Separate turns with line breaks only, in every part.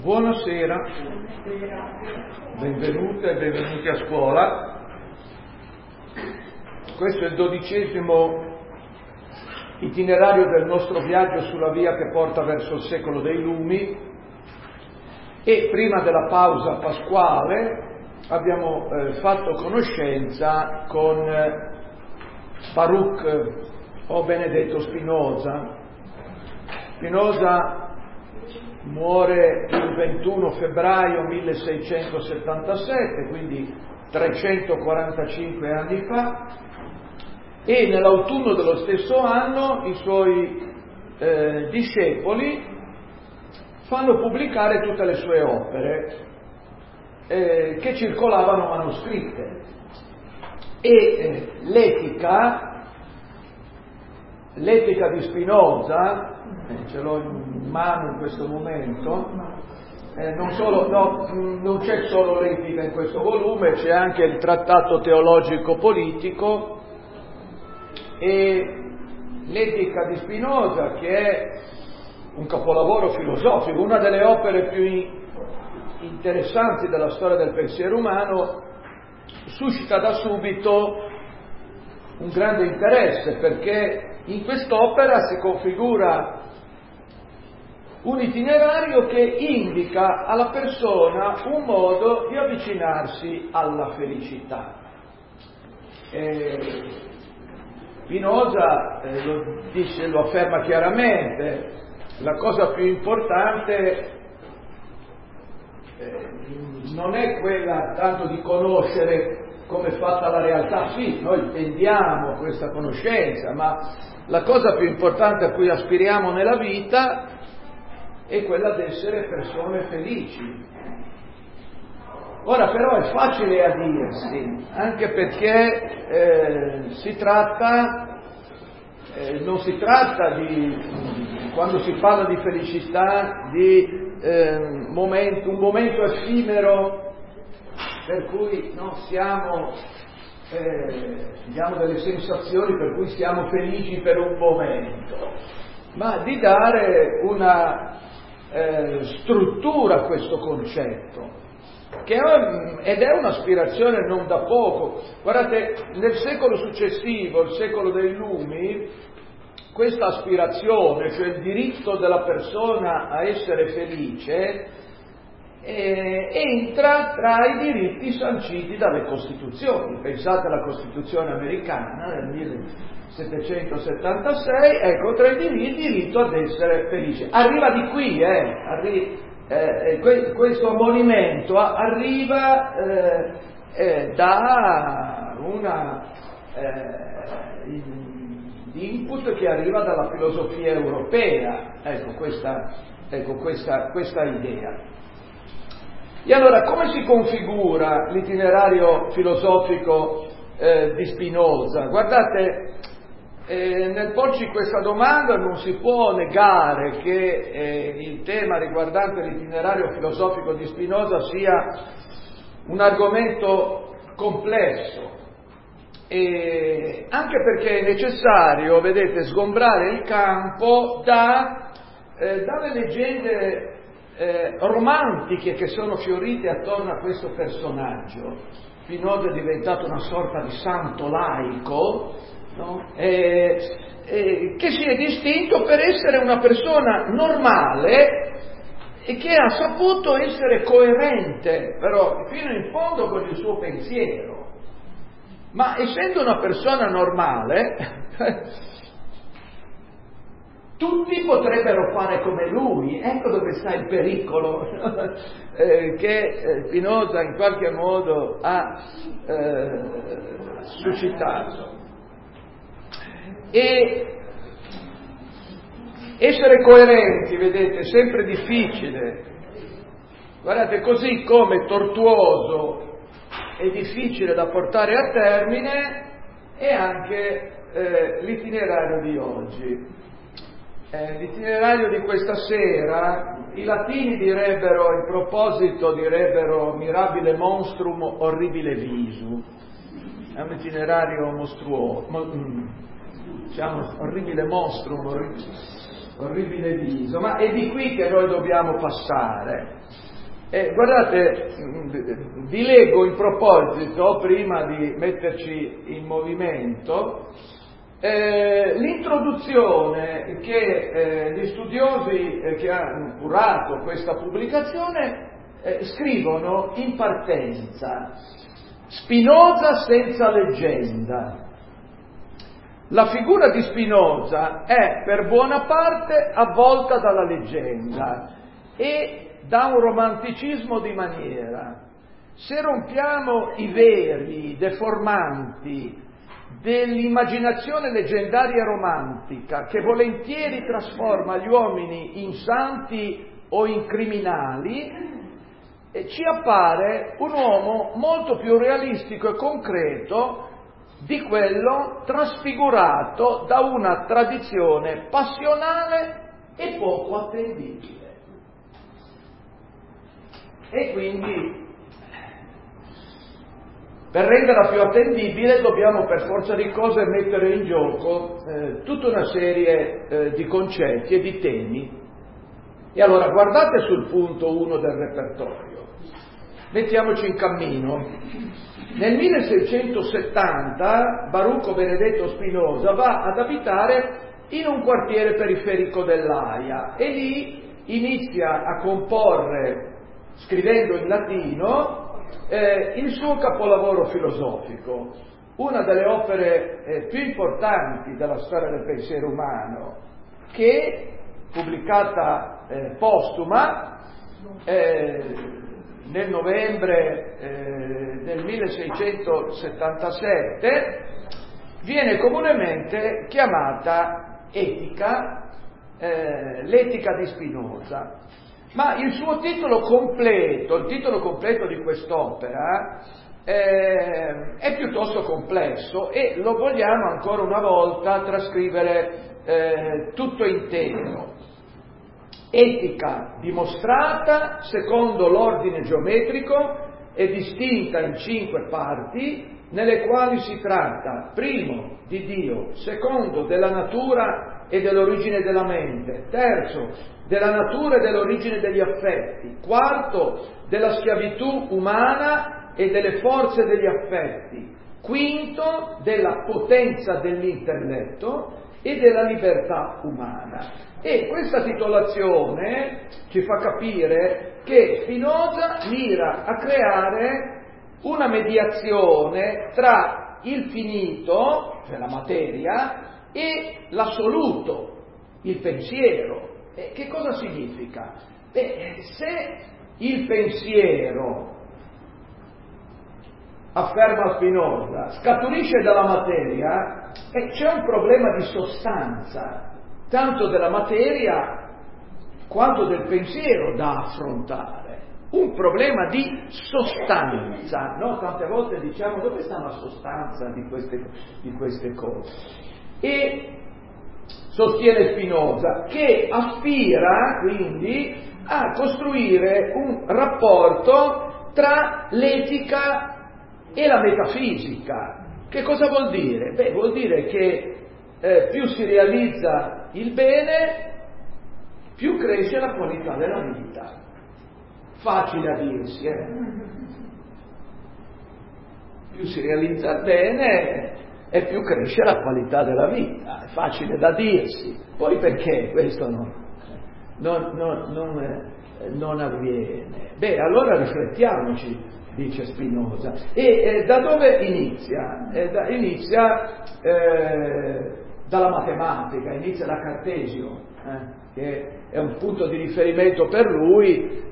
Buonasera, benvenute e benvenuti a scuola. Questo è il 12° itinerario del nostro viaggio sulla via che porta verso il secolo dei lumi e prima della pausa pasquale abbiamo fatto conoscenza con Baruch o Benedetto Spinoza. Spinoza muore il 21 febbraio 1677, quindi 345 anni fa, e nell'autunno dello stesso anno i suoi discepoli fanno pubblicare tutte le sue opere che circolavano manoscritte. E l'etica di Spinoza, ce l'ho in mano in questo momento, non c'è solo l'etica in questo volume, c'è anche il trattato teologico politico e l'etica di Spinoza, che è un capolavoro filosofico, una delle opere più interessanti della storia del pensiero umano, suscita da subito un grande interesse, perché in quest'opera si configura un itinerario che indica alla persona un modo di avvicinarsi alla felicità. Spinoza lo afferma chiaramente: la cosa più importante non è quella tanto di conoscere come è fatta la realtà. Sì, noi tendiamo a questa conoscenza, ma la cosa più importante a cui aspiriamo nella vita è quella di essere persone felici. Ora però è facile a dirsi, anche perché non si tratta di, quando si parla di felicità, di un momento effimero per cui diamo delle sensazioni per cui siamo felici per un momento, ma di dare una struttura a questo concetto, ed è un'aspirazione non da poco. Guardate, nel secolo successivo, il secolo dei lumi, questa aspirazione, cioè il diritto della persona a essere felice, entra tra i diritti sanciti dalle Costituzioni. Pensate alla Costituzione americana del 1776, ecco, tra i diritti il diritto ad essere felice. Arriva di qui, questo ammonimento arriva da una input che arriva dalla filosofia europea, questa idea. E allora come si configura l'itinerario filosofico di Spinoza? Guardate, nel porci questa domanda non si può negare che il tema riguardante l'itinerario filosofico di Spinoza sia un argomento complesso, e anche perché è necessario, vedete, sgombrare il campo dalle leggende romantiche che sono fiorite attorno a questo personaggio. Spinoza è diventato una sorta di santo laico, no? Che si è distinto per essere una persona normale e che ha saputo essere coerente però fino in fondo con il suo pensiero. Ma essendo una persona normale tutti potrebbero fare come lui. Ecco dove sta il pericolo che Spinoza in qualche modo ha suscitato. E essere coerenti, vedete, è sempre difficile. Guardate, così come tortuoso e difficile da portare a termine è anche l'itinerario di oggi. L'itinerario di questa sera, i latini direbbero, in proposito direbbero mirabile monstrum orribile visu. È un itinerario mostruoso, diciamo orribile monstrum, orribile viso, ma è di qui che noi dobbiamo passare. Guardate, vi leggo in proposito, prima di metterci in movimento, l'introduzione che gli studiosi che hanno curato questa pubblicazione scrivono in partenza: Spinoza senza leggenda. La figura di Spinoza è per buona parte avvolta dalla leggenda e da un romanticismo di maniera. Se rompiamo i veli deformanti dell'immaginazione leggendaria romantica, che volentieri trasforma gli uomini in santi o in criminali, ci appare un uomo molto più realistico e concreto di quello trasfigurato da una tradizione passionale e poco attendibile. E quindi, per renderla più attendibile, dobbiamo per forza di cose mettere in gioco tutta una serie di concetti e di temi. E allora guardate sul punto 1 del repertorio. Mettiamoci in cammino. Nel 1670 Barucco Benedetto Spinoza va ad abitare in un quartiere periferico dell'Aia e lì inizia a comporre, scrivendo in latino, il suo capolavoro filosofico, una delle opere più importanti della storia del pensiero umano, che, pubblicata postuma nel novembre del 1677, viene comunemente chiamata Etica, l'Etica di Spinoza. Ma il suo titolo completo, il titolo completo di quest'opera, è piuttosto complesso e lo vogliamo ancora una volta trascrivere tutto intero. Etica dimostrata secondo l'ordine geometrico e distinta in 5 parti, nelle quali si tratta, primo, di Dio, secondo, della natura e dell'origine della mente, terzo, della natura e dell'origine degli affetti, quarto, della schiavitù umana e delle forze degli affetti, quinto, della potenza dell'intelletto e della libertà umana. E questa titolazione ci fa capire che Spinoza mira a creare una mediazione tra il finito, cioè la materia, e l'assoluto, il pensiero. Che cosa significa? Se il pensiero, afferma Spinoza, scaturisce dalla materia, c'è un problema di sostanza, tanto della materia quanto del pensiero da affrontare. Un problema di sostanza, no? Tante volte diciamo dove sta la sostanza di queste cose. E sostiene Spinoza che aspira quindi a costruire un rapporto tra l'etica e la metafisica. Che cosa vuol dire? Vuol dire che più si realizza il bene, più cresce la qualità della vita. Facile a dirsi, Più si realizza il bene e più cresce la qualità della vita. È facile da dirsi. Poi perché questo non avviene? Allora riflettiamoci, dice Spinoza. E da dove inizia? Inizia dalla matematica, inizia da Cartesio, che è un punto di riferimento per lui,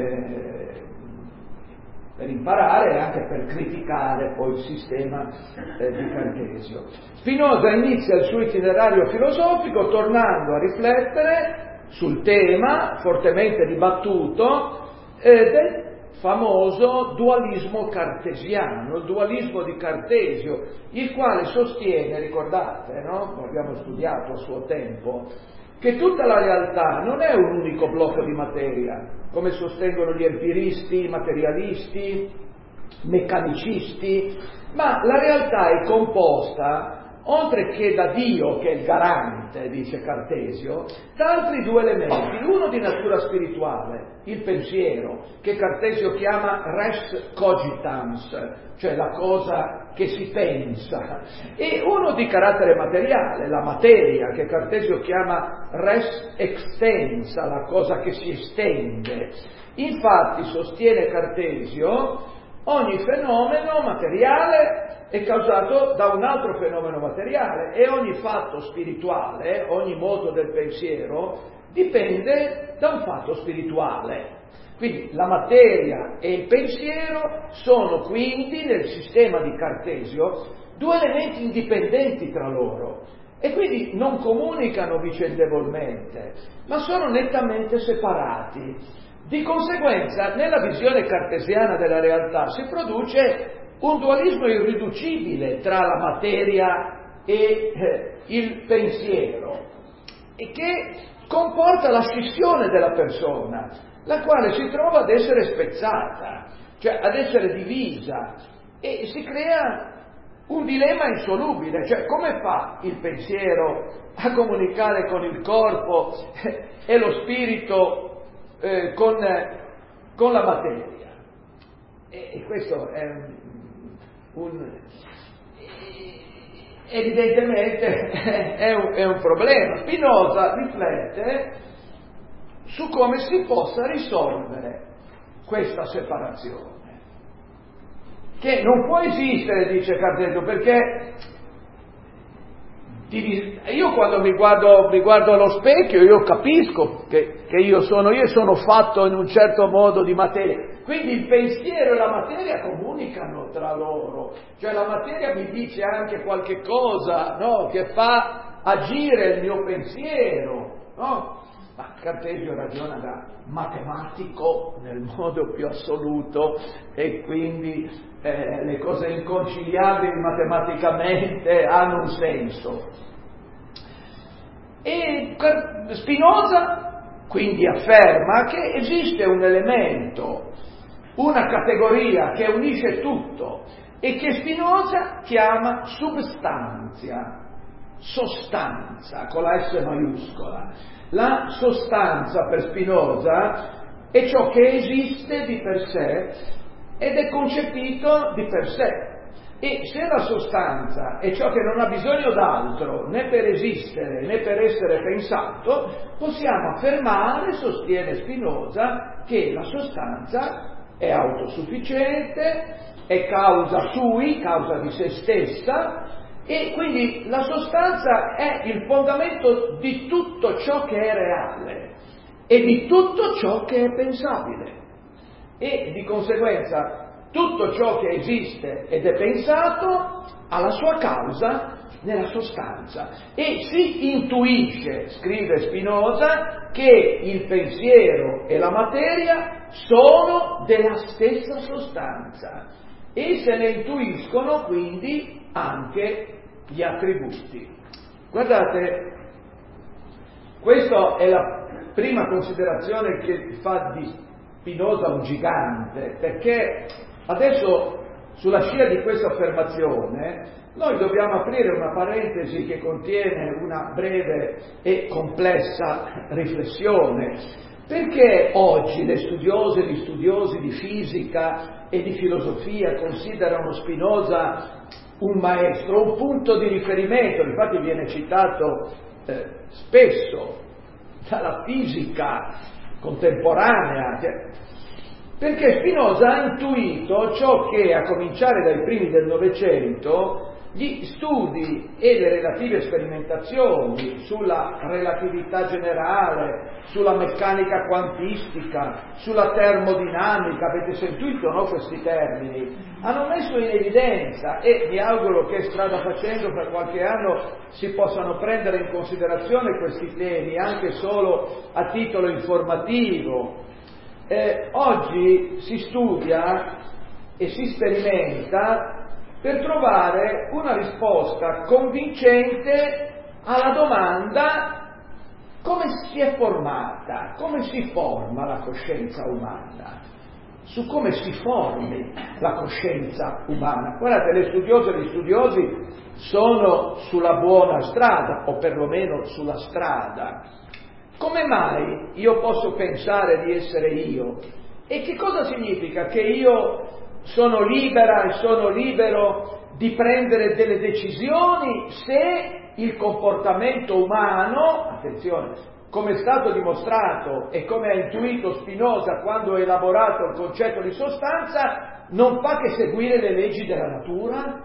per imparare e anche per criticare poi il sistema di Cartesio. Spinoza inizia il suo itinerario filosofico tornando a riflettere sul tema fortemente dibattuto del famoso dualismo cartesiano, il dualismo di Cartesio, il quale sostiene, ricordate, no? Lo abbiamo studiato a suo tempo, che tutta la realtà non è un unico blocco di materia, come sostengono gli empiristi, i materialisti, meccanicisti, ma la realtà è composta oltre che da Dio, che è il garante, dice Cartesio, da altri due elementi. Uno di natura spirituale, il pensiero, che Cartesio chiama res cogitans, cioè la cosa che si pensa, e uno di carattere materiale, la materia, che Cartesio chiama res extensa, la cosa che si estende. Infatti, sostiene Cartesio, ogni fenomeno materiale è causato da un altro fenomeno materiale e ogni fatto spirituale, ogni moto del pensiero, dipende da un fatto spirituale. Quindi la materia e il pensiero sono quindi, nel sistema di Cartesio, due elementi indipendenti tra loro e quindi non comunicano vicendevolmente, ma sono nettamente separati. Di conseguenza, nella visione cartesiana della realtà si produce un dualismo irriducibile tra la materia e il pensiero, e che comporta la scissione della persona, la quale si trova ad essere spezzata, cioè ad essere divisa, e si crea un dilemma insolubile, cioè come fa il pensiero a comunicare con il corpo e lo spirito con la materia? E questo evidentemente è un problema. Spinoza riflette su come si possa risolvere questa separazione, che non può esistere, dice Cartesio, perché io quando mi guardo allo specchio, io capisco che io sono fatto in un certo modo di materia. Quindi il pensiero e la materia comunicano tra loro, cioè la materia mi dice anche qualche cosa, no? Che fa agire il mio pensiero, no? Ma Cartesio ragiona da matematico nel modo più assoluto e quindi le cose inconciliabili matematicamente hanno un senso. E Spinoza quindi afferma che esiste un elemento, una categoria che unisce tutto e che Spinoza chiama substantia, sostanza con la S maiuscola. La sostanza per Spinoza è ciò che esiste di per sé ed è concepito di per sé. E se la sostanza è ciò che non ha bisogno d'altro né per esistere né per essere pensato, possiamo affermare, sostiene Spinoza, che la sostanza è autosufficiente, è causa sui, causa di se stessa, e quindi la sostanza è il fondamento di tutto ciò che è reale e di tutto ciò che è pensabile. E di conseguenza tutto ciò che esiste ed è pensato ha la sua causa nella sostanza. E si intuisce, scrive Spinoza, che il pensiero e la materia sono della stessa sostanza e se ne intuiscono quindi anche gli attributi. Guardate, questa è la prima considerazione che fa di Spinoza un gigante, perché adesso sulla scia di questa affermazione noi dobbiamo aprire una parentesi che contiene una breve e complessa riflessione. Perché oggi le studiose e gli studiosi di fisica e di filosofia considerano Spinoza un maestro, un punto di riferimento? Infatti viene citato spesso dalla fisica contemporanea, perché Spinoza ha intuito ciò che, a cominciare dai primi del Novecento, gli studi e le relative sperimentazioni sulla relatività generale, sulla meccanica quantistica, sulla termodinamica, avete sentito, no, questi termini, hanno messo in evidenza, e mi auguro che strada facendo per qualche anno si possano prendere in considerazione questi temi anche solo a titolo informativo. Oggi si studia e si sperimenta per trovare una risposta convincente alla domanda: come si è formata, come si forma la coscienza umana? su come si formi la coscienza umana. Guardate, le studiose e gli studiosi sono sulla buona strada, o perlomeno sulla strada. Come mai io posso pensare di essere io? E che cosa significa che io sono libera e sono libero di prendere delle decisioni se il comportamento umano, attenzione, come è stato dimostrato e come ha intuito Spinoza quando ha elaborato il concetto di sostanza, non fa che seguire le leggi della natura?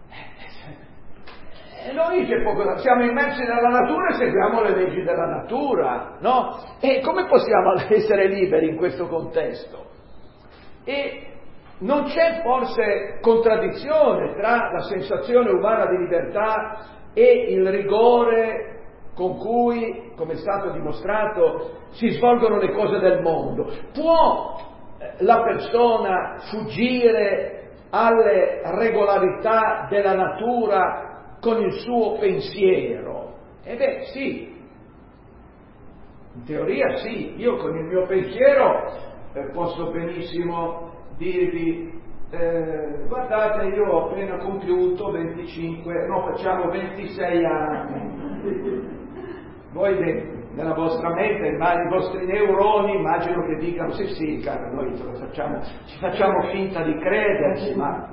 E noi siamo immersi nella natura e seguiamo le leggi della natura, no? E come possiamo essere liberi in questo contesto? E non c'è forse contraddizione tra la sensazione umana di libertà e il rigore con cui, come è stato dimostrato, si svolgono le cose del mondo? Può la persona fuggire alle regolarità della natura con il suo pensiero? Sì, in teoria sì. Io con il mio pensiero posso benissimo dirvi guardate, io ho appena compiuto 26 anni. Voi nella vostra mente, i vostri neuroni immagino che dicano sì, caro, noi ci facciamo finta di crederci, ma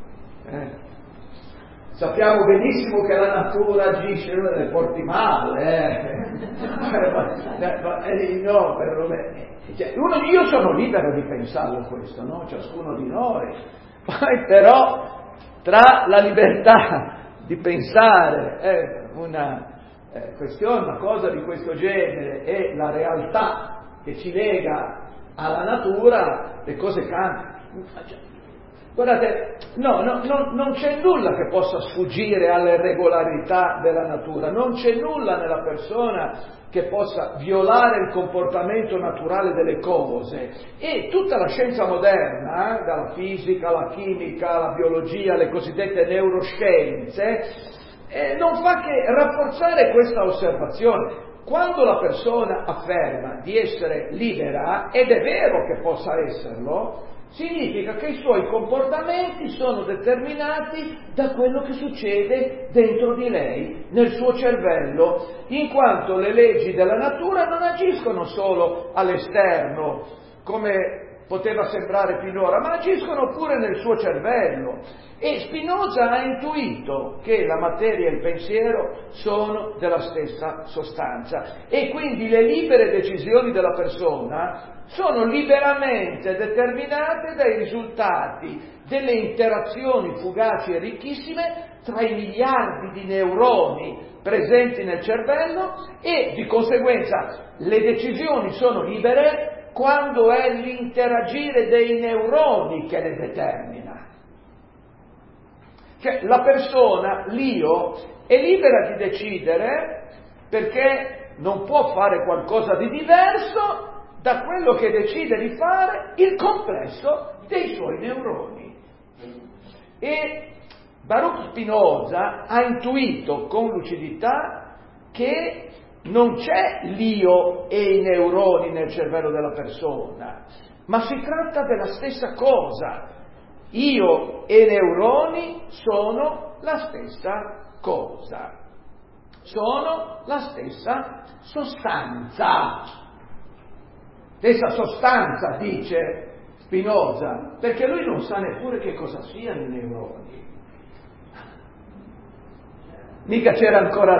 sappiamo benissimo che la natura agisce nel porti male, no, io sono libero di pensarlo questo, no? Ciascuno di noi. Poi però tra la libertà di pensare una questione, una cosa di questo genere, e la realtà che ci lega alla natura, le cose cambiano. Guardate, non c'è nulla che possa sfuggire alle regolarità della natura, non c'è nulla nella persona che possa violare il comportamento naturale delle cose, e tutta la scienza moderna, dalla fisica alla chimica alla biologia, le cosiddette neuroscienze, non fa che rafforzare questa osservazione. Quando la persona afferma di essere libera, ed è vero che possa esserlo, significa che i suoi comportamenti sono determinati da quello che succede dentro di lei, nel suo cervello, in quanto le leggi della natura non agiscono solo all'esterno, come poteva sembrare finora, ma agiscono pure nel suo cervello. E Spinoza ha intuito che la materia e il pensiero sono della stessa sostanza, e quindi le libere decisioni della persona sono liberamente determinate dai risultati delle interazioni fugaci e ricchissime tra i miliardi di neuroni presenti nel cervello, e di conseguenza le decisioni sono libere quando è l'interagire dei neuroni che le determina. Cioè la persona, l'io, è libera di decidere, perché non può fare qualcosa di diverso da quello che decide di fare il complesso dei suoi neuroni. E Baruch Spinoza ha intuito con lucidità che non c'è l'io e i neuroni nel cervello della persona, ma si tratta della stessa cosa. Io e neuroni sono la stessa cosa, sono la stessa sostanza. Stessa sostanza, dice Spinoza, perché lui non sa neppure che cosa siano i neuroni. Mica era ancora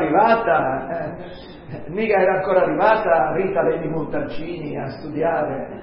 arrivata Rita Levi Montalcini a studiare.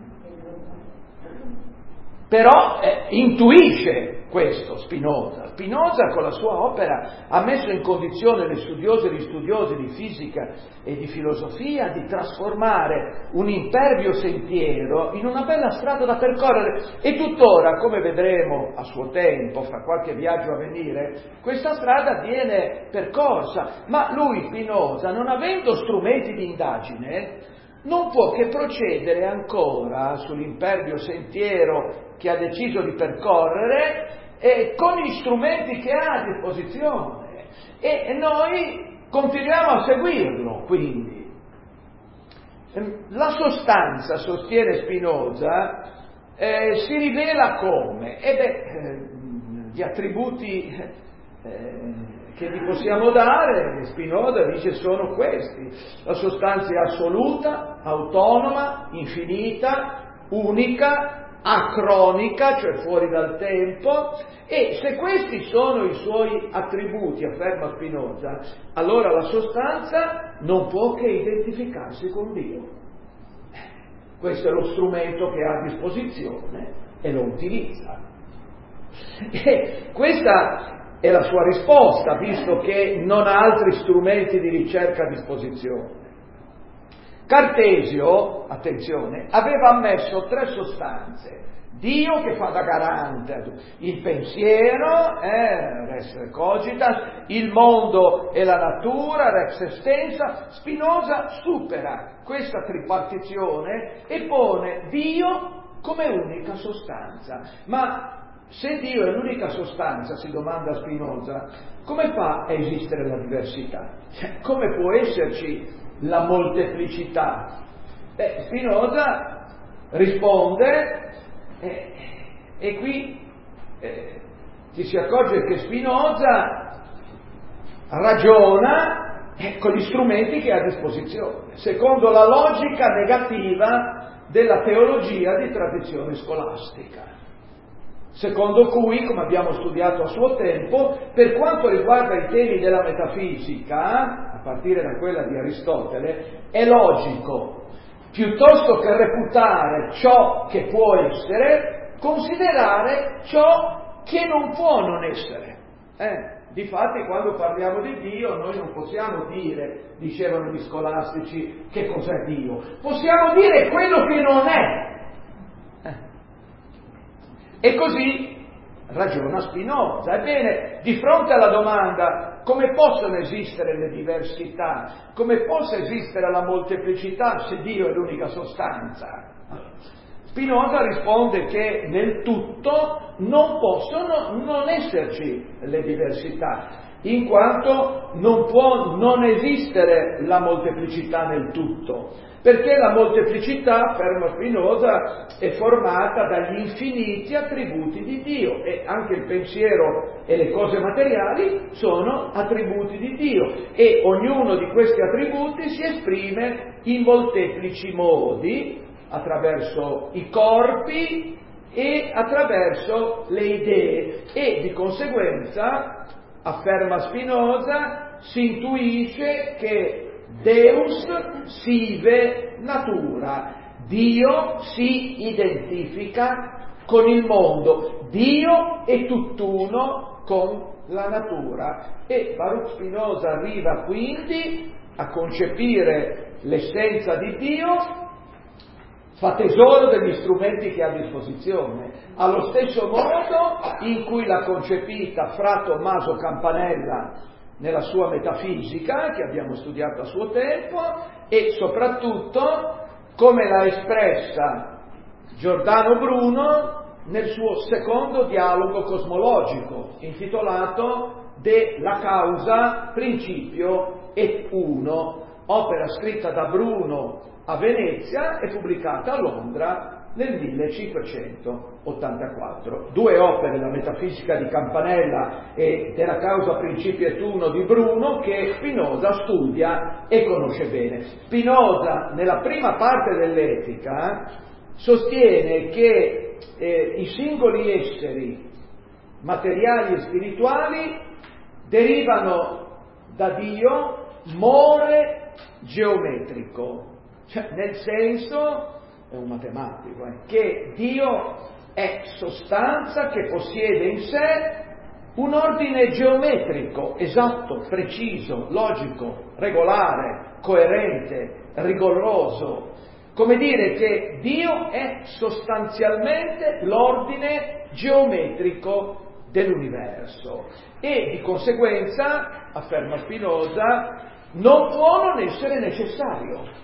Però intuisce questo Spinoza. Spinoza con la sua opera ha messo in condizione le studiose e gli studiosi di fisica e di filosofia di trasformare un impervio sentiero in una bella strada da percorrere, e tuttora, come vedremo a suo tempo, fra qualche viaggio a venire, questa strada viene percorsa. Ma lui, Spinoza, non avendo strumenti di indagine, non può che procedere ancora sull'impervio sentiero che ha deciso di percorrere con gli strumenti che ha a disposizione, e noi continuiamo a seguirlo. Quindi la sostanza, sostiene Spinoza, Si rivela come? Gli attributi che gli possiamo dare, Spinoza dice, sono questi: la sostanza è assoluta, autonoma, infinita, unica, acronica, cioè fuori dal tempo, e se questi sono i suoi attributi, afferma Spinoza, allora la sostanza non può che identificarsi con Dio. Questo è lo strumento che ha a disposizione e lo utilizza. E questa è la sua risposta, visto che non ha altri strumenti di ricerca a disposizione. Cartesio, attenzione, aveva ammesso 3 sostanze: Dio che fa da garante, il pensiero, res cogitas, il mondo e la natura, rex extensa. Spinoza supera questa tripartizione e pone Dio come unica sostanza. Ma se Dio è l'unica sostanza, si domanda Spinoza, come fa a esistere la diversità? Come può esserci la molteplicità? Spinoza risponde, e qui ci si accorge che Spinoza ragiona con gli strumenti che ha a disposizione, secondo la logica negativa della teologia di tradizione scolastica, secondo cui, come abbiamo studiato a suo tempo, per quanto riguarda i temi della metafisica, a partire da quella di Aristotele, è logico, piuttosto che reputare ciò che può essere, considerare ciò che non può non essere. Difatti, quando parliamo di Dio, noi non possiamo dire, dicevano gli scolastici, che cos'è Dio. Possiamo dire quello che non è. E così ragiona Spinoza. Ebbene, di fronte alla domanda come possono esistere le diversità, come possa esistere la molteplicità se Dio è l'unica sostanza, Spinoza risponde che nel tutto non possono non esserci le diversità, in quanto non può non esistere la molteplicità nel tutto, perché la molteplicità, afferma Spinoza, è formata dagli infiniti attributi di Dio, e anche il pensiero e le cose materiali sono attributi di Dio, e ognuno di questi attributi si esprime in molteplici modi, attraverso i corpi e attraverso le idee, e di conseguenza, afferma Spinoza, si intuisce che Deus sive natura, Dio si identifica con il mondo, Dio è tutt'uno con la natura, e Baruch Spinoza arriva quindi a concepire l'essenza di Dio, fa tesoro degli strumenti che ha a disposizione, allo stesso modo in cui l'ha concepita fra Tommaso Campanella nella sua metafisica, che abbiamo studiato a suo tempo, e soprattutto come l'ha espressa Giordano Bruno nel suo secondo dialogo cosmologico, intitolato De la causa, principio et uno, opera scritta da Bruno a Venezia e pubblicata a Londra nel 1584. 2 opere, la metafisica di Campanella e della causa principio et uno di Bruno, che Spinoza studia e conosce bene. Spinoza, nella prima parte dell'Etica, sostiene che i singoli esseri materiali e spirituali derivano da Dio more geometrico, cioè nel senso, è un matematico, che Dio è sostanza che possiede in sé un ordine geometrico, esatto, preciso, logico, regolare, coerente, rigoroso. Come dire che Dio è sostanzialmente l'ordine geometrico dell'universo e di conseguenza, afferma Spinoza, non può non essere necessario.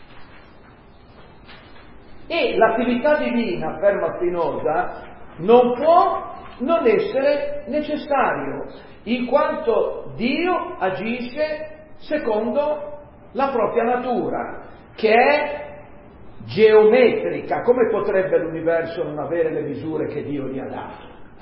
E l'attività divina, afferma Spinoza, non può non essere necessario, in quanto Dio agisce secondo la propria natura, che è geometrica, come potrebbe l'universo non avere le misure che Dio gli ha dato?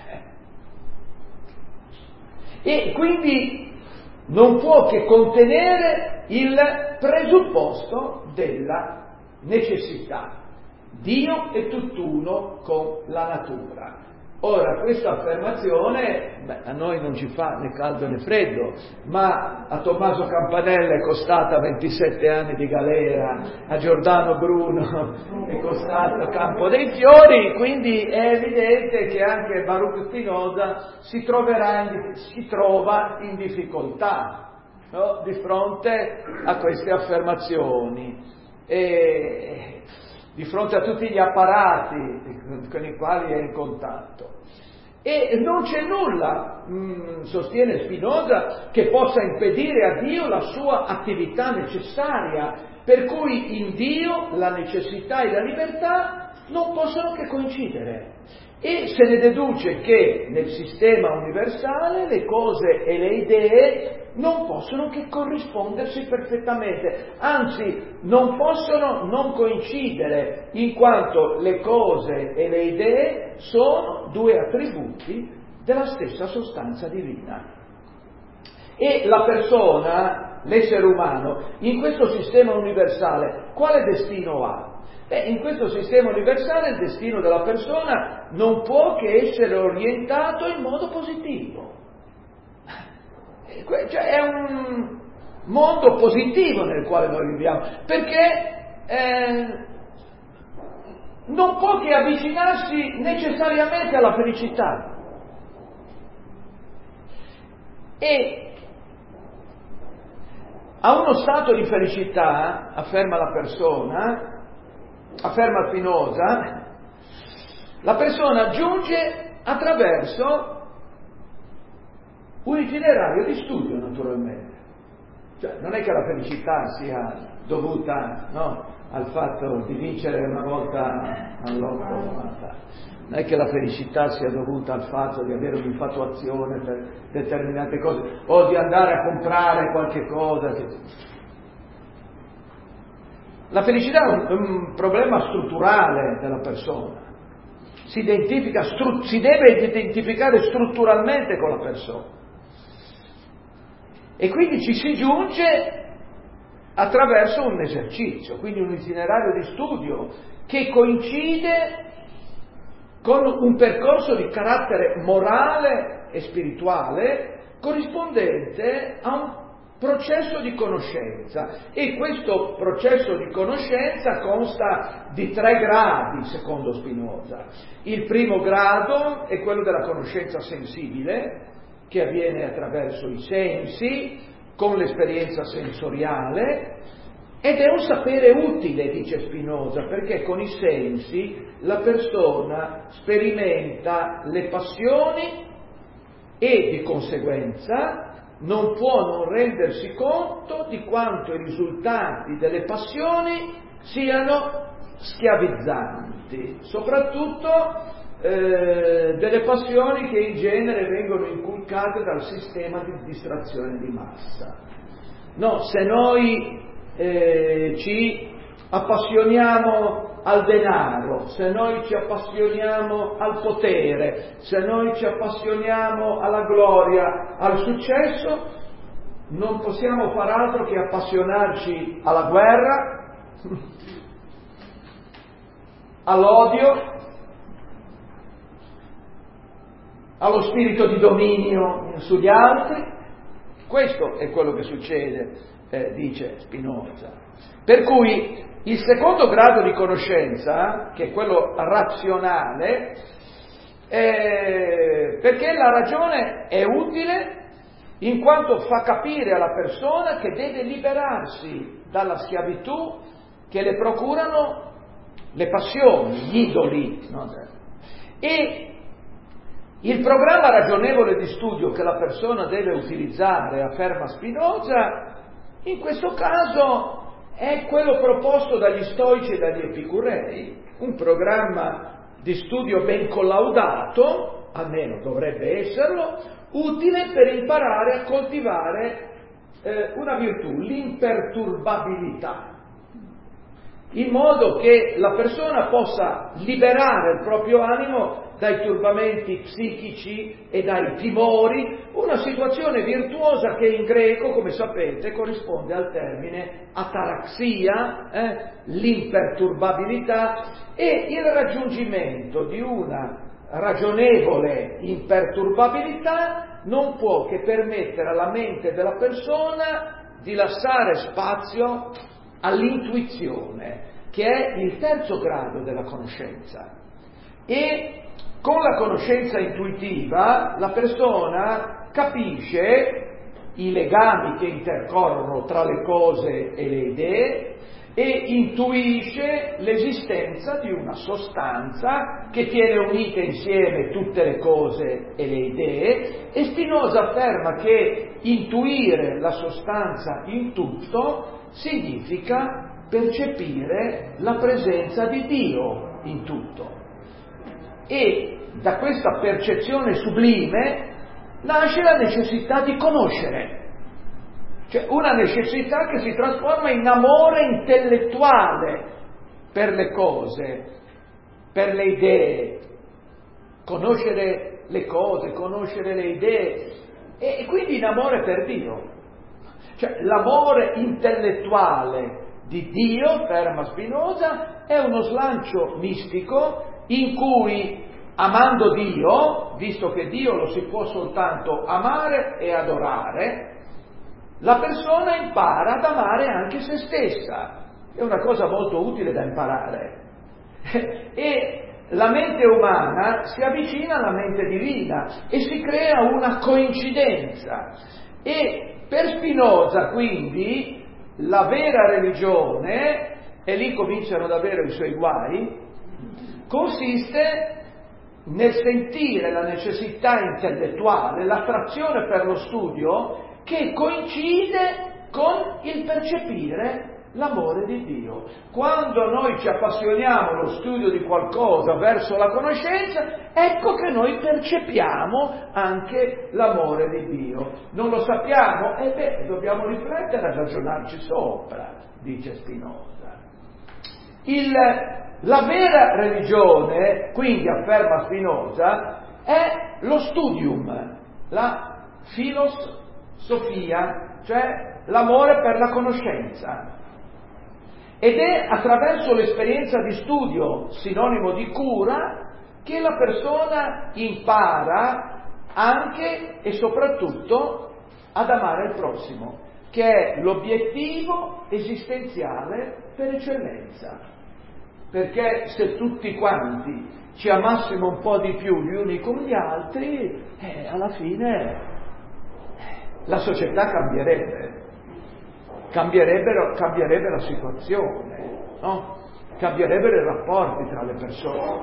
E quindi non può che contenere il presupposto della necessità. Dio è tutt'uno con la natura. Ora, questa affermazione a noi non ci fa né caldo né freddo, ma a Tommaso Campanella è costata 27 anni di galera, a Giordano Bruno è costato Campo dei Fiori, quindi è evidente che anche Baruch Spinoza si trova in difficoltà, no? Di fronte a queste affermazioni. E di fronte a tutti gli apparati con i quali è in contatto. E non c'è nulla, sostiene Spinoza, che possa impedire a Dio la sua attività necessaria, per cui in Dio la necessità e la libertà non possono che coincidere. E se ne deduce che nel sistema universale le cose e le idee non possono che corrispondersi perfettamente, anzi non possono non coincidere, in quanto le cose e le idee sono due attributi della stessa sostanza divina. E la persona, l'essere umano, in questo sistema universale, quale destino ha? In questo sistema universale il destino della persona non può che essere orientato in modo positivo. Cioè è un mondo positivo nel quale noi viviamo, perché non può che avvicinarsi necessariamente alla felicità. E a uno stato di felicità, afferma la persona, afferma Spinoza, la persona giunge attraverso un itinerario di studio, naturalmente. Cioè, non è che la felicità sia dovuta, no, al fatto di vincere una volta all'otto, non è che la felicità sia dovuta al fatto di avere un'infatuazione per determinate cose o di andare a comprare qualche cosa. La felicità è un problema strutturale della persona, si deve identificare strutturalmente con la persona. E quindi ci si giunge attraverso un esercizio, quindi un itinerario di studio che coincide con un percorso di carattere morale e spirituale corrispondente a un processo di conoscenza. E questo processo di conoscenza consta di 3 gradi, secondo Spinoza. Il primo grado è quello della conoscenza sensibile, che avviene attraverso i sensi, con l'esperienza sensoriale, ed è un sapere utile, dice Spinoza, perché con i sensi la persona sperimenta le passioni e di conseguenza non può non rendersi conto di quanto i risultati delle passioni siano schiavizzanti, soprattutto delle passioni che in genere vengono inculcate dal sistema di distrazione di massa. No, se noi ci appassioniamo al denaro, se noi ci appassioniamo al potere, se noi ci appassioniamo alla gloria, al successo, non possiamo far altro che appassionarci alla guerra, all'odio, allo spirito di dominio sugli altri. Questo è quello che succede, dice Spinoza. Per cui il secondo grado di conoscenza, che è quello razionale, perché la ragione è utile in quanto fa capire alla persona che deve liberarsi dalla schiavitù che le procurano le passioni, gli idoli, no? E il programma ragionevole di studio che la persona deve utilizzare, afferma Spinoza, in questo caso è quello proposto dagli stoici e dagli epicurei, un programma di studio ben collaudato, almeno dovrebbe esserlo, utile per imparare a coltivare una virtù, l'imperturbabilità. in modo che la persona possa liberare il proprio animo dai turbamenti psichici e dai timori, una situazione virtuosa che in greco, come sapete, corrisponde al termine ataraxia, l'imperturbabilità, e il raggiungimento di una ragionevole imperturbabilità non può che permettere alla mente della persona di lasciare spazio all'intuizione, che è il terzo grado della conoscenza. E con la conoscenza intuitiva la persona capisce i legami che intercorrono tra le cose e le idee e intuisce l'esistenza di una sostanza che tiene unite insieme tutte le cose e le idee, e Spinoza afferma che intuire la sostanza in tutto significa percepire la presenza di Dio in tutto. E da questa percezione sublime nasce la necessità di conoscere, cioè una necessità che si trasforma in amore intellettuale per le cose, per le idee, conoscere le cose, conoscere le idee, e quindi in amore per Dio. Cioè l'amore intellettuale di Dio, afferma Spinoza, è uno slancio mistico in cui, amando Dio, visto che Dio lo si può soltanto amare e adorare, la persona impara ad amare anche se stessa. È una cosa molto utile da imparare. E la mente umana si avvicina alla mente divina e si crea una coincidenza. E per Spinoza, quindi, la vera religione, e lì cominciano ad avere i suoi guai, consiste nel sentire la necessità intellettuale, l'attrazione per lo studio, che coincide con il percepire l'amore di Dio. Quando noi ci appassioniamo allo studio di qualcosa verso la conoscenza, ecco che noi percepiamo anche l'amore di Dio. Non lo sappiamo? Dobbiamo riflettere e ragionarci sopra, dice Spinoza. La vera religione, quindi, afferma Spinoza, è lo studium, la filosofia, cioè l'amore per la conoscenza. Ed è attraverso l'esperienza di studio, sinonimo di cura, che la persona impara anche e soprattutto ad amare il prossimo, che è l'obiettivo esistenziale per eccellenza. Perché se tutti quanti ci amassimo un po' di più gli uni con gli altri, alla fine la società cambierebbe la situazione, no? Cambierebbero i rapporti tra le persone.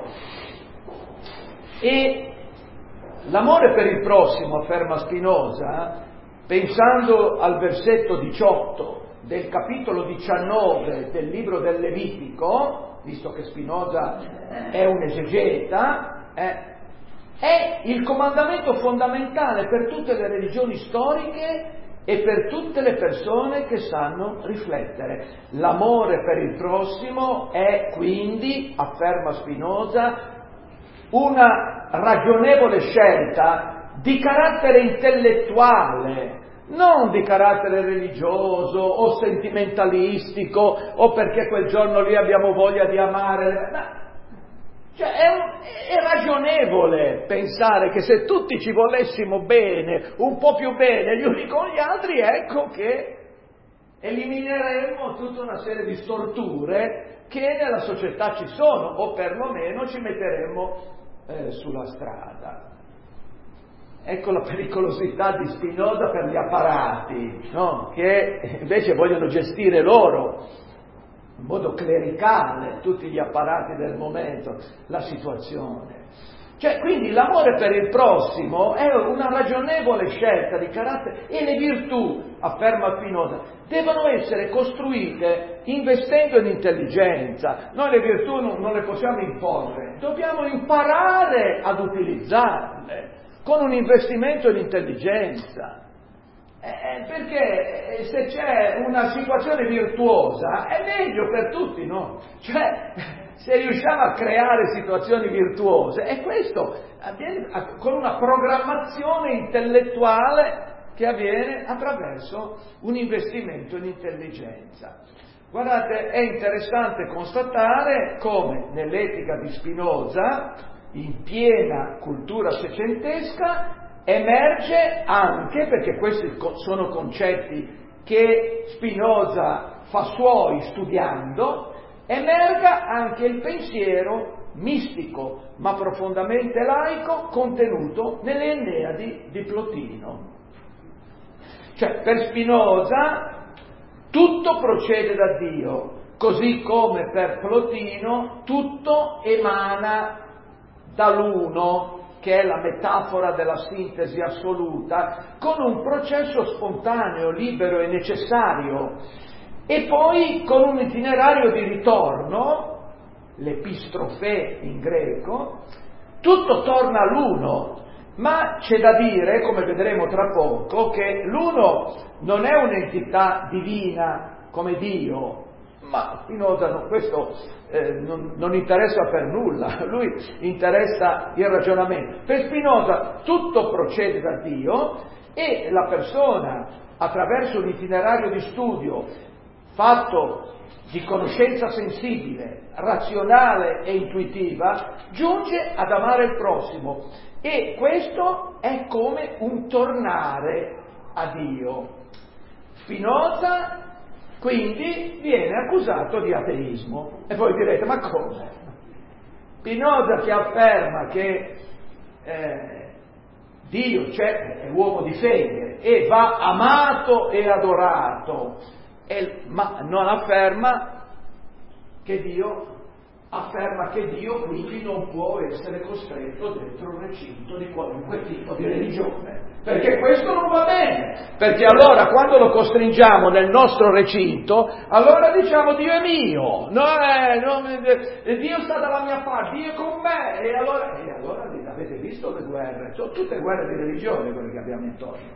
E l'amore per il prossimo, afferma Spinoza, pensando al versetto 18 del capitolo 19 del libro del Levitico, visto che Spinoza è un esegeta, è il comandamento fondamentale per tutte le religioni storiche e per tutte le persone che sanno riflettere. L'amore per il prossimo è quindi, afferma Spinoza, una ragionevole scelta di carattere intellettuale, non di carattere religioso o sentimentalistico o perché quel giorno lì abbiamo voglia di amare. Cioè è ragionevole pensare che se tutti ci volessimo bene, un po' più bene gli uni con gli altri, ecco che elimineremmo tutta una serie di storture che nella società ci sono, o perlomeno ci metteremmo sulla strada. Ecco la pericolosità di Spinoza per gli apparati, no? Che invece vogliono gestire loro in modo clericale tutti gli apparati del momento, la situazione. Cioè, quindi l'amore per il prossimo è una ragionevole scelta di carattere, e le virtù, afferma Spinoza, devono essere costruite investendo in intelligenza. Noi le virtù non le possiamo imporre, dobbiamo imparare ad utilizzarle con un investimento in intelligenza. Perché se c'è una situazione virtuosa è meglio per tutti, no? Cioè, se riusciamo a creare situazioni virtuose, e questo avviene con una programmazione intellettuale che avviene attraverso un investimento in intelligenza. Guardate, è interessante constatare come nell'etica di Spinoza, in piena cultura seicentesca, emerge anche, perché questi sono concetti che Spinoza fa suoi studiando, emerga anche il pensiero mistico, ma profondamente laico, contenuto nelle Enneadi di Plotino. Cioè, per Spinoza tutto procede da Dio, così come per Plotino tutto emana dall'uno, che è la metafora della sintesi assoluta, con un processo spontaneo, libero e necessario, e poi con un itinerario di ritorno, l'epistrofe in greco, tutto torna all'uno. Ma c'è da dire, come vedremo tra poco, che l'uno non è un'entità divina come Dio, ma Spinoza questo non interessa per nulla, lui interessa il ragionamento. Per Spinoza tutto procede da Dio e la persona, attraverso un itinerario di studio fatto di conoscenza sensibile, razionale e intuitiva, giunge ad amare il prossimo. E questo è come un tornare a Dio. Spinoza quindi viene accusato di ateismo. E voi direte, ma come? Spinoza che afferma che Dio c'è, è uomo di fede e va amato e adorato, ma non afferma che Dio quindi non può essere costretto dentro un recinto di qualunque tipo di religione, perché questo non va bene, perché allora quando lo costringiamo nel nostro recinto, allora diciamo Dio è mio, Dio sta dalla mia parte, Dio è con me, e allora avete visto le guerre? Sono tutte guerre di religione quelle che abbiamo intorno.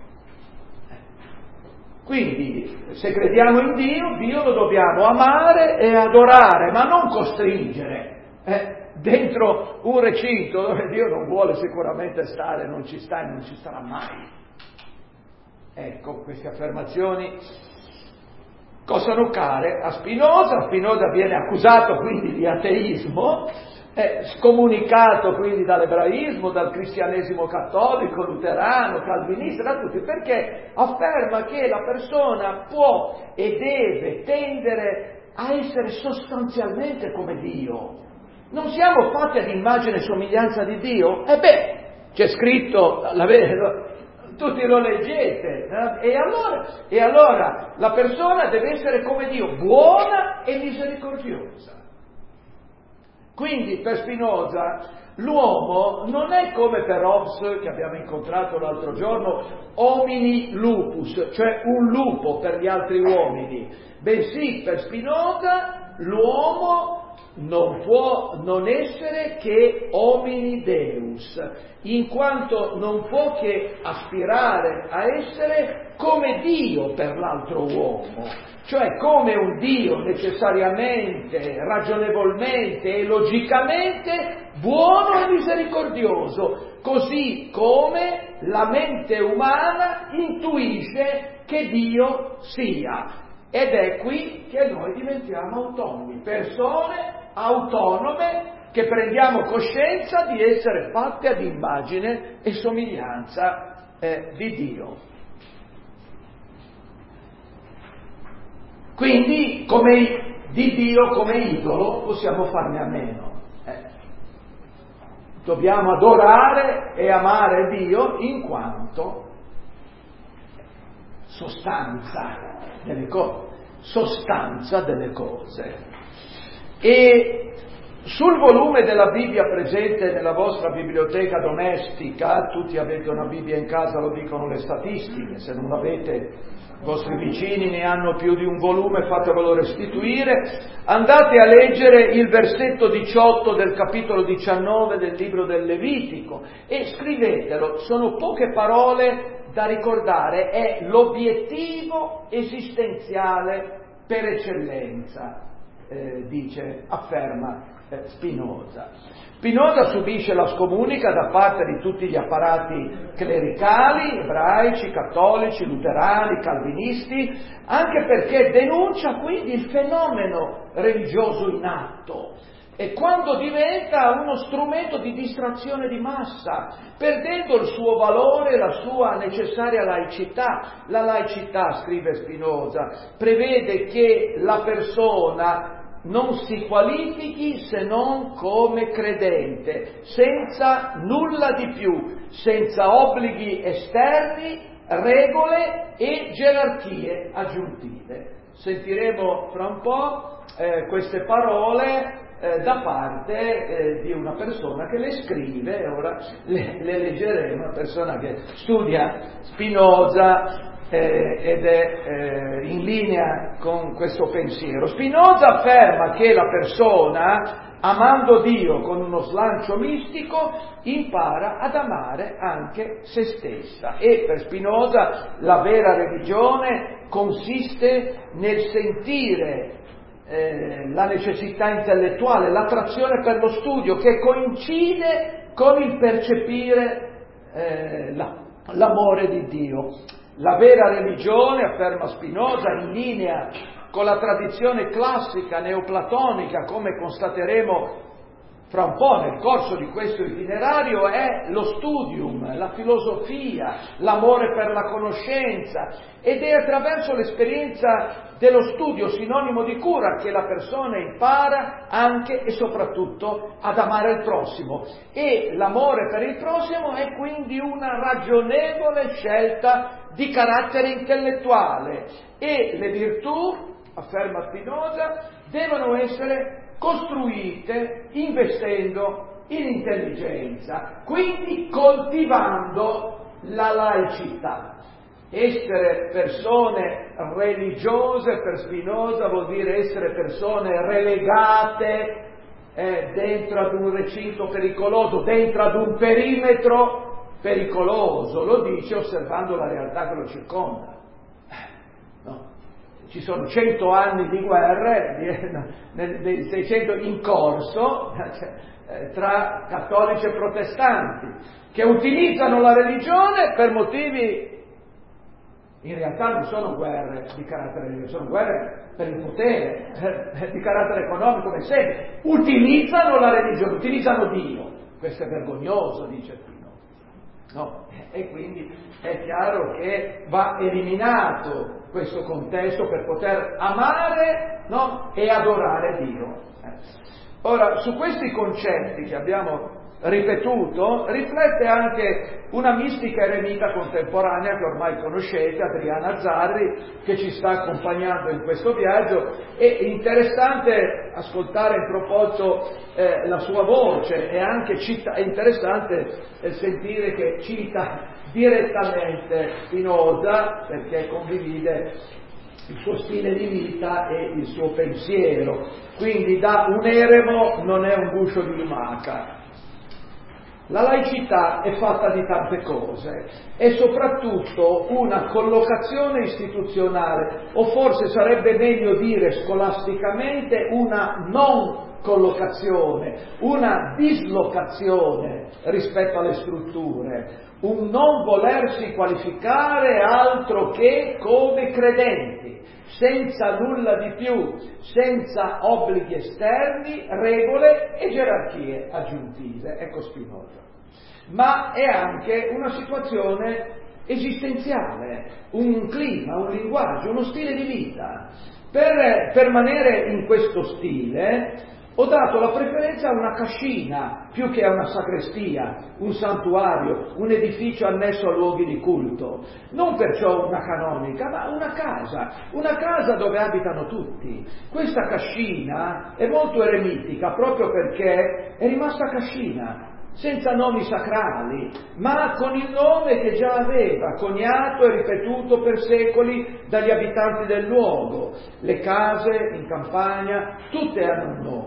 Quindi, se crediamo in Dio lo dobbiamo amare e adorare, ma non costringere dentro un recinto dove Dio non vuole sicuramente stare, non ci sta e non ci starà mai. Ecco, queste affermazioni costano care a Spinoza. Spinoza viene accusato quindi di ateismo, scomunicato quindi dall'ebraismo, dal cristianesimo cattolico, luterano, calvinista, da tutti, perché afferma che la persona può e deve tendere a essere sostanzialmente come Dio. Non siamo fatti ad immagine e somiglianza di Dio? C'è scritto, tutti lo leggete, e allora la persona deve essere come Dio, buona e misericordiosa. Quindi per Spinoza l'uomo non è come per Hobbes, che abbiamo incontrato l'altro giorno, homini lupus, cioè un lupo per gli altri uomini, bensì per Spinoza l'uomo non può non essere che homini deus, in quanto non può che aspirare a essere come Dio per l'altro uomo, cioè come un Dio necessariamente, ragionevolmente e logicamente buono e misericordioso, così come la mente umana intuisce che Dio sia. Ed è qui che noi diventiamo autonomi, persone autonome che prendiamo coscienza di essere fatte ad immagine e somiglianza di Dio. Quindi di Dio come idolo possiamo farne a meno. Dobbiamo adorare e amare Dio in quanto sostanza delle cose. E sul volume della Bibbia presente nella vostra biblioteca domestica, tutti avete una Bibbia in casa, lo dicono le statistiche, se non l'avete i vostri vicini ne hanno più di un volume, fatevelo restituire, andate a leggere il versetto 18 del capitolo 19 del libro del Levitico e scrivetelo, sono poche parole da ricordare è l'obiettivo esistenziale per eccellenza, afferma Spinoza. Spinoza subisce la scomunica da parte di tutti gli apparati clericali, ebraici, cattolici, luterani, calvinisti, anche perché denuncia quindi il fenomeno religioso in atto, e quando diventa uno strumento di distrazione di massa, perdendo il suo valore e la sua necessaria laicità. La laicità, scrive Spinoza, prevede che la persona non si qualifichi se non come credente, senza nulla di più, senza obblighi esterni, regole e gerarchie aggiuntive. Sentiremo fra un po' queste parole da parte di una persona che le scrive, e ora le leggeremo, una persona che studia Spinoza ed è in linea con questo pensiero. Spinoza afferma che la persona, amando Dio con uno slancio mistico, impara ad amare anche se stessa, e per Spinoza la vera religione consiste nel sentire la necessità intellettuale, l'attrazione per lo studio, che coincide con il percepire l'amore di Dio. La vera religione, afferma Spinoza, in linea con la tradizione classica neoplatonica, come constateremo fra un po' nel corso di questo itinerario, è lo studium, la filosofia, l'amore per la conoscenza, ed è attraverso l'esperienza dello studio, sinonimo di cura, che la persona impara anche e soprattutto ad amare il prossimo, e l'amore per il prossimo è quindi una ragionevole scelta di carattere intellettuale, e le virtù, afferma Spinoza, devono essere costruite investendo in intelligenza, quindi coltivando la laicità. Essere persone religiose per Spinoza vuol dire essere persone relegate dentro ad un recinto pericoloso, dentro ad un perimetro pericoloso, lo dice osservando la realtà che lo circonda. No. Ci sono 100 anni di guerre, dei 600 in corso, tra cattolici e protestanti, che utilizzano la religione per motivi, in realtà non sono guerre di carattere religioso, sono guerre per il potere, di carattere economico, come sempre. Utilizzano la religione, utilizzano Dio. Questo è vergognoso, dice Spinoza. No? E quindi è chiaro che va eliminato questo contesto per poter amare, no? E adorare Dio. Ora, su questi concetti che abbiamo ripetuto, riflette anche una mistica eremita contemporanea che ormai conoscete, Adriana Zarri, che ci sta accompagnando in questo viaggio. È interessante ascoltare in proposito la sua voce, e anche è interessante sentire che cita direttamente Spinoza, perché condivide il suo stile di vita e il suo pensiero, quindi da un eremo non è un guscio di lumaca. La laicità è fatta di tante cose, è soprattutto una collocazione istituzionale, o forse sarebbe meglio dire scolasticamente una non collocazione, una dislocazione rispetto alle strutture, un non volersi qualificare altro che come credenti, senza nulla di più, senza obblighi esterni, regole e gerarchie aggiuntive. Ecco Spinoza. Ma è anche una situazione esistenziale, un clima, un linguaggio, uno stile di vita. Per permanere in questo stile ho dato la preferenza a una cascina più che a una sacrestia, un santuario, un edificio annesso a luoghi di culto. Non perciò una canonica, ma una casa dove abitano tutti. Questa cascina è molto eremitica proprio perché è rimasta cascina, senza nomi sacrali, ma con il nome che già aveva, coniato e ripetuto per secoli dagli abitanti del luogo. Le case in campagna, tutte hanno un nome.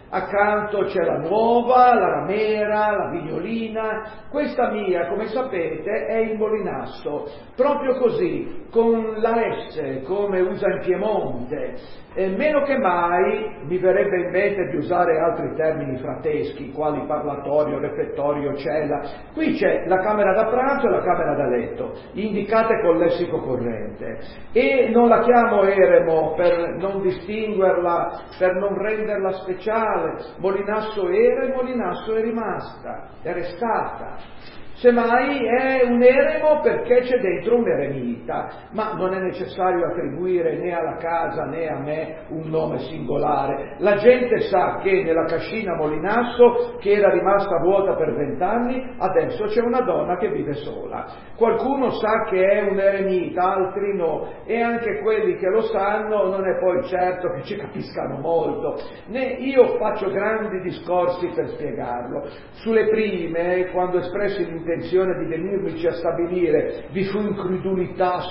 Accanto c'è la nuova, la ramera, la vignolina. Questa mia, come sapete, è il Molinasso, proprio così, con la S, come usa in Piemonte. Meno che mai mi verrebbe in mente di usare altri termini frateschi, quali parlatorio, refettorio, cella. Qui c'è la camera da pranzo e la camera da letto, indicate col lessico corrente. E non la chiamo eremo per non distinguerla, per non renderla speciale. Molinasso era e Molinasso è rimasta, è restata. Semmai è un eremo perché c'è dentro un eremita, ma non è necessario attribuire né alla casa né a me un nome singolare. La gente sa che nella cascina Molinasso, che era rimasta vuota per 20 anni, adesso c'è una donna che vive sola. Qualcuno sa che è un eremita, altri no, e anche quelli che lo sanno non è poi certo che ci capiscano molto, né io faccio grandi discorsi per spiegarlo. Sulle prime, quando espressi l'intenzione di venirmici a stabilire, vi fu incredulità,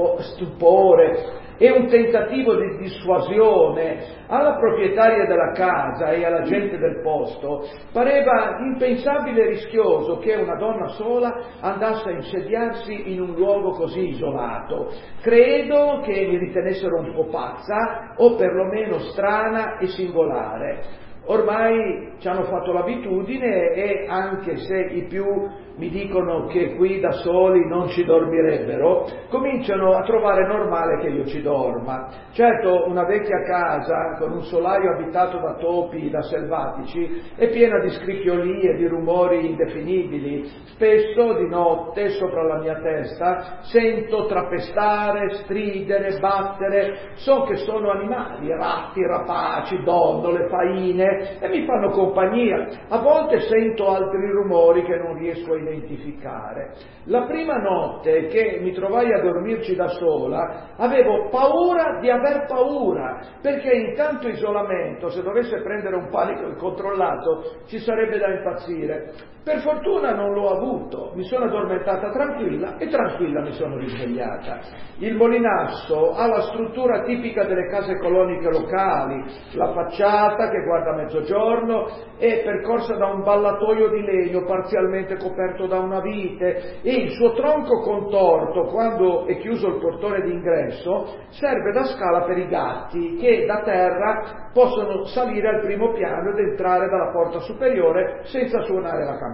stupore e un tentativo di dissuasione. Alla proprietaria della casa e alla gente del posto pareva impensabile e rischioso che una donna sola andasse a insediarsi in un luogo così isolato. Credo che mi ritenessero un po' pazza o perlomeno strana e singolare. Ormai ci hanno fatto l'abitudine e anche se i più mi dicono che qui da soli non ci dormirebbero, cominciano a trovare normale che io ci dorma. Certo, una vecchia casa con un solaio abitato da topi, da selvatici, è piena di scricchiolie, di rumori indefinibili. Spesso di notte sopra la mia testa sento trapestare, stridere, battere. So che sono animali, ratti, rapaci, donnole, faine, e mi fanno compagnia. A volte sento altri rumori che non riesco a identificare. La prima notte che mi trovai a dormirci da sola avevo paura di aver paura, perché in tanto isolamento, se dovesse prendere un panico incontrollato, ci sarebbe da impazzire. Per fortuna non l'ho avuto, mi sono addormentata tranquilla e tranquilla mi sono risvegliata. Il Molinasso ha la struttura tipica delle case coloniche locali, la facciata che guarda a mezzogiorno è percorsa da un ballatoio di legno parzialmente coperto da una vite e il suo tronco contorto, quando è chiuso il portone d'ingresso, serve da scala per i gatti che da terra possono salire al primo piano ed entrare dalla porta superiore senza suonare la campana.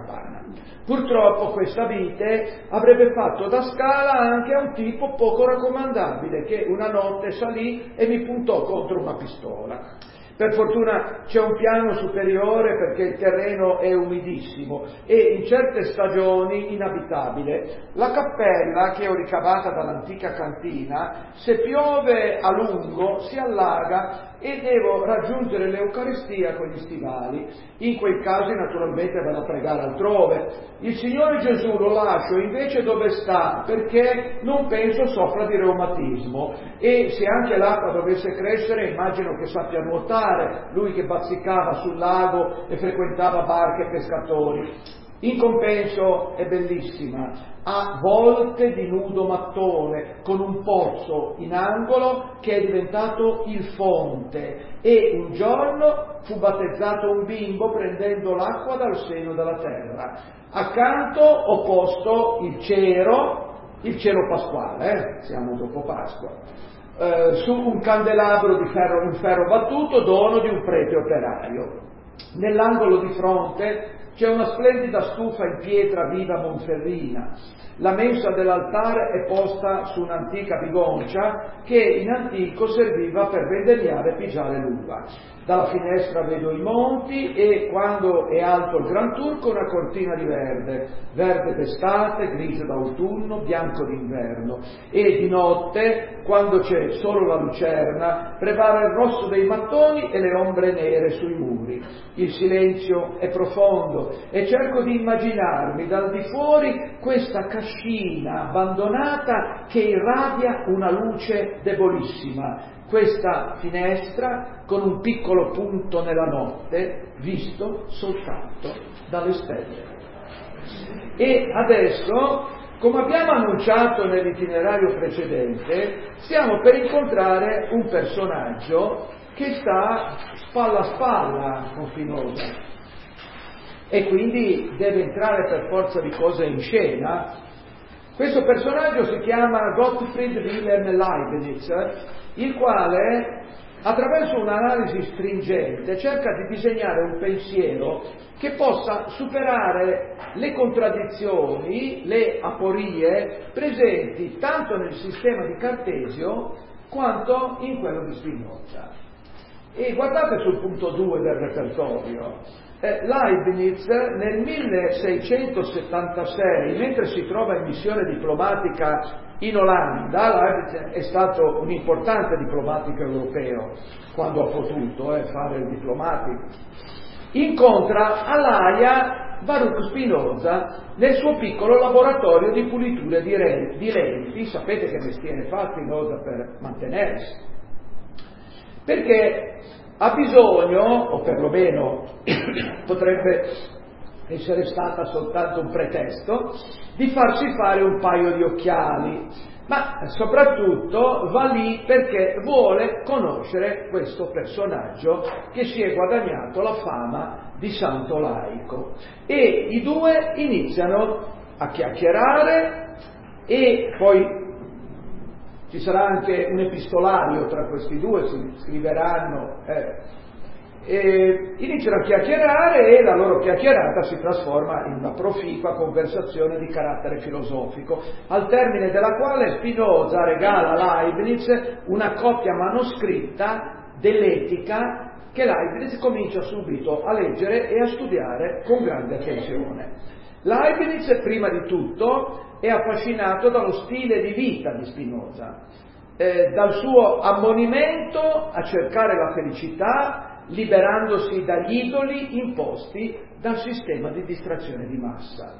Purtroppo questa vite avrebbe fatto da scala anche a un tipo poco raccomandabile che una notte salì e mi puntò contro una pistola. Per fortuna c'è un piano superiore perché il terreno è umidissimo e in certe stagioni inabitabile. La cappella che ho ricavata dall'antica cantina, se piove a lungo, si allaga e devo raggiungere l'Eucaristia con gli stivali. In quei casi naturalmente vado a pregare altrove. Il Signore Gesù lo lascio invece dove sta perché non penso soffra di reumatismo e se anche l'acqua dovesse crescere immagino che sappia nuotare, lui che bazzicava sul lago e frequentava barche e pescatori. In compenso è bellissima, ha volte di nudo mattone con un pozzo in angolo che è diventato il fonte e un giorno fu battezzato un bimbo prendendo l'acqua dal seno della terra. Accanto ho posto il cielo pasquale, siamo dopo Pasqua, su un candelabro di ferro, in ferro battuto, dono di un prete operaio. Nell'angolo di fronte c'è una splendida stufa in pietra viva monferrina. La mensa dell'altare è posta su un'antica bigoncia che in antico serviva per vendemmiare e pigiare l'uva. Dalla finestra vedo i monti e quando è alto il Gran Turco una cortina di verde d'estate, grigio d'autunno, bianco d'inverno e di notte, quando c'è solo la lucerna, prepara il rosso dei mattoni e le ombre nere sui muri. Il silenzio è profondo e cerco di immaginarmi dal di fuori questa cascina abbandonata che irradia una luce debolissima, questa finestra con un piccolo punto nella notte visto soltanto dalle stelle. E adesso, come abbiamo annunciato nell'itinerario precedente, stiamo per incontrare un personaggio che sta spalla a spalla con Spinoza e quindi deve entrare per forza di cose in scena. Questo personaggio si chiama Gottfried Wilhelm Leibniz, il quale attraverso un'analisi stringente cerca di disegnare un pensiero che possa superare le contraddizioni, le aporie presenti tanto nel sistema di Cartesio quanto in quello di Spinoza. E guardate sul punto 2 del repertorio. Leibniz nel 1676, mentre si trova in missione diplomatica in Olanda, Leibniz è stato un importante diplomatico europeo quando ha potuto fare il diplomatico, incontra all'Aia Baruch Spinoza nel suo piccolo laboratorio di pulitura di lenti. Sapete che mestiere fa Spinoza per mantenersi? Perché ha bisogno, o perlomeno potrebbe essere stata soltanto un pretesto, di farsi fare un paio di occhiali, ma soprattutto va lì perché vuole conoscere questo personaggio che si è guadagnato la fama di santo laico. E i due iniziano a chiacchierare e poi ci sarà anche un epistolario tra questi due, si scriveranno, iniziano a chiacchierare e la loro chiacchierata si trasforma in una proficua conversazione di carattere filosofico, al termine della quale Spinoza regala a Leibniz una copia manoscritta dell'Etica che Leibniz comincia subito a leggere e a studiare con grande attenzione. Leibniz, prima di tutto, è affascinato dallo stile di vita di Spinoza, dal suo ammonimento a cercare la felicità liberandosi dagli idoli imposti dal sistema di distrazione di massa.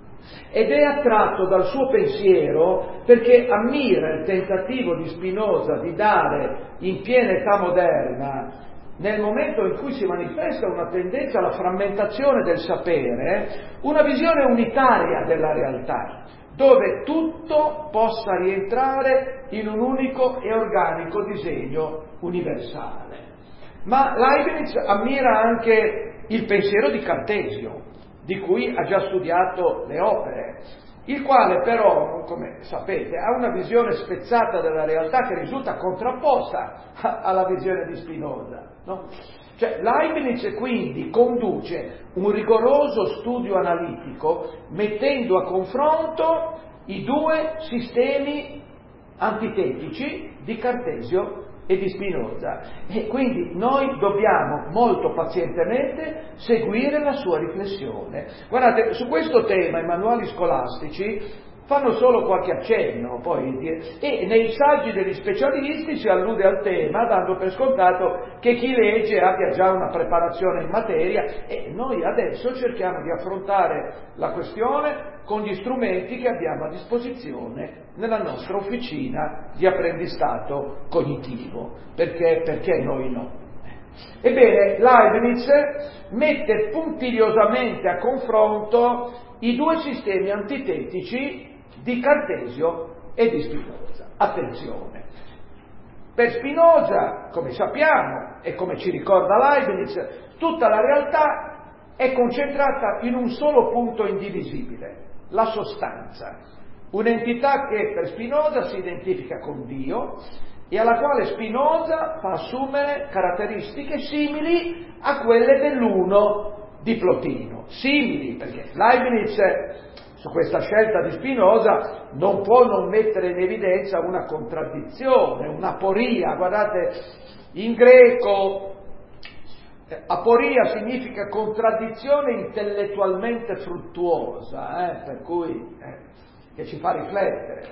Ed è attratto dal suo pensiero perché ammira il tentativo di Spinoza di dare in piena età moderna, nel momento in cui si manifesta una tendenza alla frammentazione del sapere, una visione unitaria della realtà, dove tutto possa rientrare in un unico e organico disegno universale. Ma Leibniz ammira anche il pensiero di Cartesio, di cui ha già studiato le opere, il quale però, come sapete, ha una visione spezzata della realtà che risulta contrapposta alla visione di Spinoza, no? Cioè, Leibniz quindi conduce un rigoroso studio analitico mettendo a confronto i due sistemi antitetici di Cartesio e di Spinoza, e quindi noi dobbiamo molto pazientemente seguire la sua riflessione. Guardate, su questo tema i manuali scolastici fanno solo qualche accenno, e nei saggi degli specialisti si allude al tema dando per scontato che chi legge abbia già una preparazione in materia, e noi adesso cerchiamo di affrontare la questione con gli strumenti che abbiamo a disposizione nella nostra officina di apprendistato cognitivo, perché noi no. Ebbene, Leibniz mette puntigliosamente a confronto i due sistemi antitetici di Cartesio e di Spinoza. Attenzione, per Spinoza, come sappiamo e come ci ricorda Leibniz, tutta la realtà è concentrata in un solo punto indivisibile, la sostanza, un'entità che per Spinoza si identifica con Dio e alla quale Spinoza fa assumere caratteristiche simili a quelle dell'uno di Plotino. Simili, perché Leibniz su questa scelta di Spinoza non può non mettere in evidenza una contraddizione, un'aporia. Guardate, in greco aporia significa contraddizione intellettualmente fruttuosa, per cui che ci fa riflettere,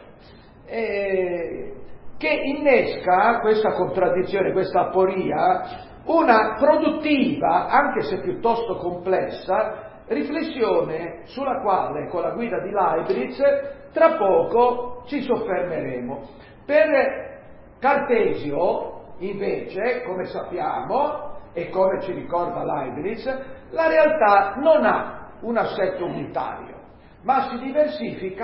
che innesca questa contraddizione, questa aporia, una produttiva, anche se piuttosto complessa, riflessione sulla quale, con la guida di Leibniz, tra poco ci soffermeremo. Per Cartesio, invece, come sappiamo, e come ci ricorda Leibniz, la realtà non ha un assetto unitario, ma si diversifica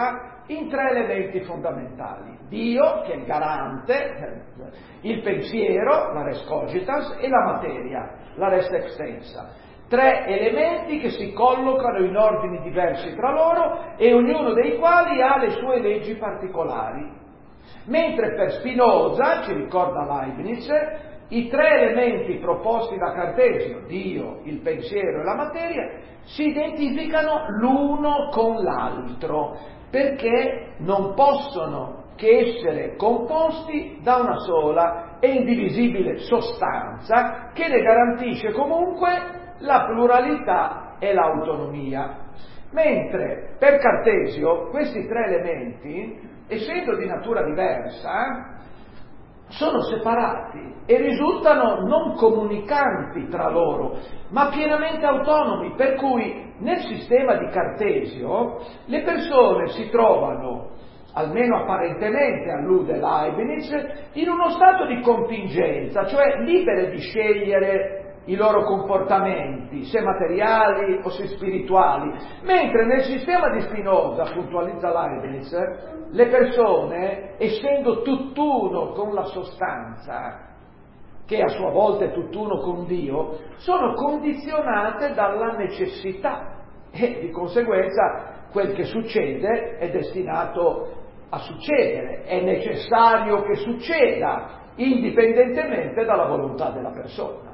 in 3 elementi fondamentali: Dio, che è il garante, il pensiero, la res cogitas, e la materia, la res extensa. 3 elementi che si collocano in ordini diversi tra loro e ognuno dei quali ha le sue leggi particolari. Mentre per Spinoza, ci ricorda Leibniz, i 3 elementi proposti da Cartesio, Dio, il pensiero e la materia, si identificano l'uno con l'altro, perché non possono che essere composti da una sola e indivisibile sostanza che ne garantisce comunque la pluralità e l'autonomia. Mentre per Cartesio questi 3 elementi, essendo di natura diversa, sono separati e risultano non comunicanti tra loro, ma pienamente autonomi, per cui nel sistema di Cartesio le persone si trovano, almeno apparentemente allude Leibniz, in uno stato di contingenza, cioè libere di scegliere i loro comportamenti, se materiali o se spirituali, mentre nel sistema di Spinoza, puntualizza Leibniz, le persone, essendo tutt'uno con la sostanza, che a sua volta è tutt'uno con Dio, sono condizionate dalla necessità e di conseguenza quel che succede è destinato a succedere, è necessario che succeda, indipendentemente dalla volontà della persona.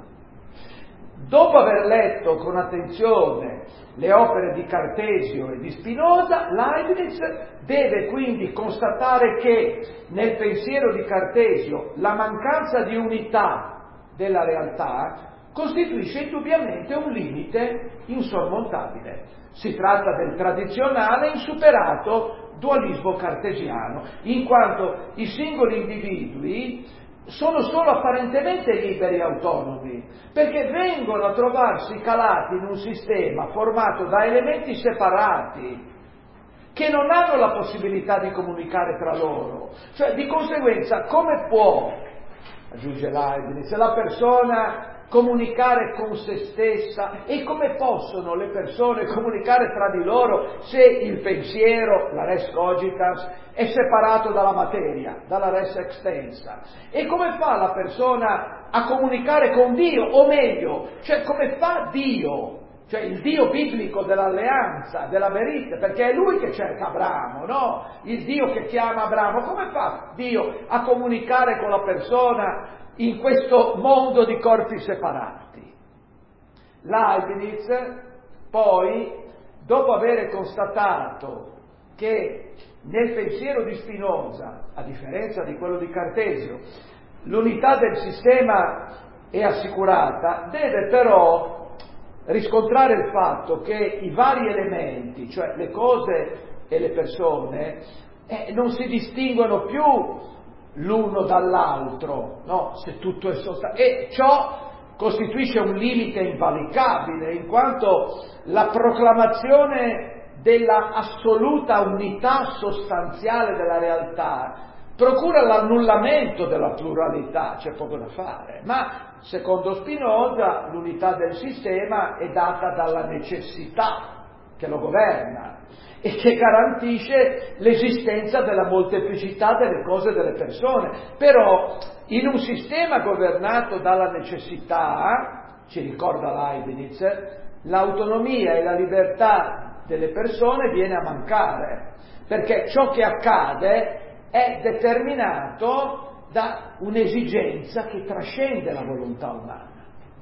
Dopo aver letto con attenzione le opere di Cartesio e di Spinoza, Leibniz deve quindi constatare che nel pensiero di Cartesio la mancanza di unità della realtà costituisce indubbiamente un limite insormontabile. Si tratta del tradizionale insuperato dualismo cartesiano, in quanto i singoli individui sono solo apparentemente liberi e autonomi, perché vengono a trovarsi calati in un sistema formato da elementi separati, che non hanno la possibilità di comunicare tra loro. Cioè, di conseguenza, come può, aggiunge Leibniz, la persona comunicare con se stessa, e come possono le persone comunicare tra di loro se il pensiero, la res cogitas, è separato dalla materia, dalla res extensa? E come fa la persona a comunicare con Dio, o meglio, cioè come fa Dio, cioè il Dio biblico dell'alleanza, della verità, perché è lui che cerca Abramo, no? Il Dio che chiama Abramo, come fa Dio a comunicare con la persona in questo mondo di corpi separati? Leibniz poi, dopo aver constatato che nel pensiero di Spinoza, a differenza di quello di Cartesio, l'unità del sistema è assicurata, deve però riscontrare il fatto che i vari elementi, cioè le cose e le persone, non si distinguono più l'uno dall'altro, no? Se tutto è sostanza. E ciò costituisce un limite invalicabile, in quanto la proclamazione della assoluta unità sostanziale della realtà procura l'annullamento della pluralità, c'è poco da fare. Ma, secondo Spinoza, l'unità del sistema è data dalla necessità che lo governa e che garantisce l'esistenza della molteplicità delle cose e delle persone. Però, in un sistema governato dalla necessità, ci ricorda Leibniz, l'autonomia e la libertà delle persone viene a mancare, perché ciò che accade è determinato da un'esigenza che trascende la volontà umana.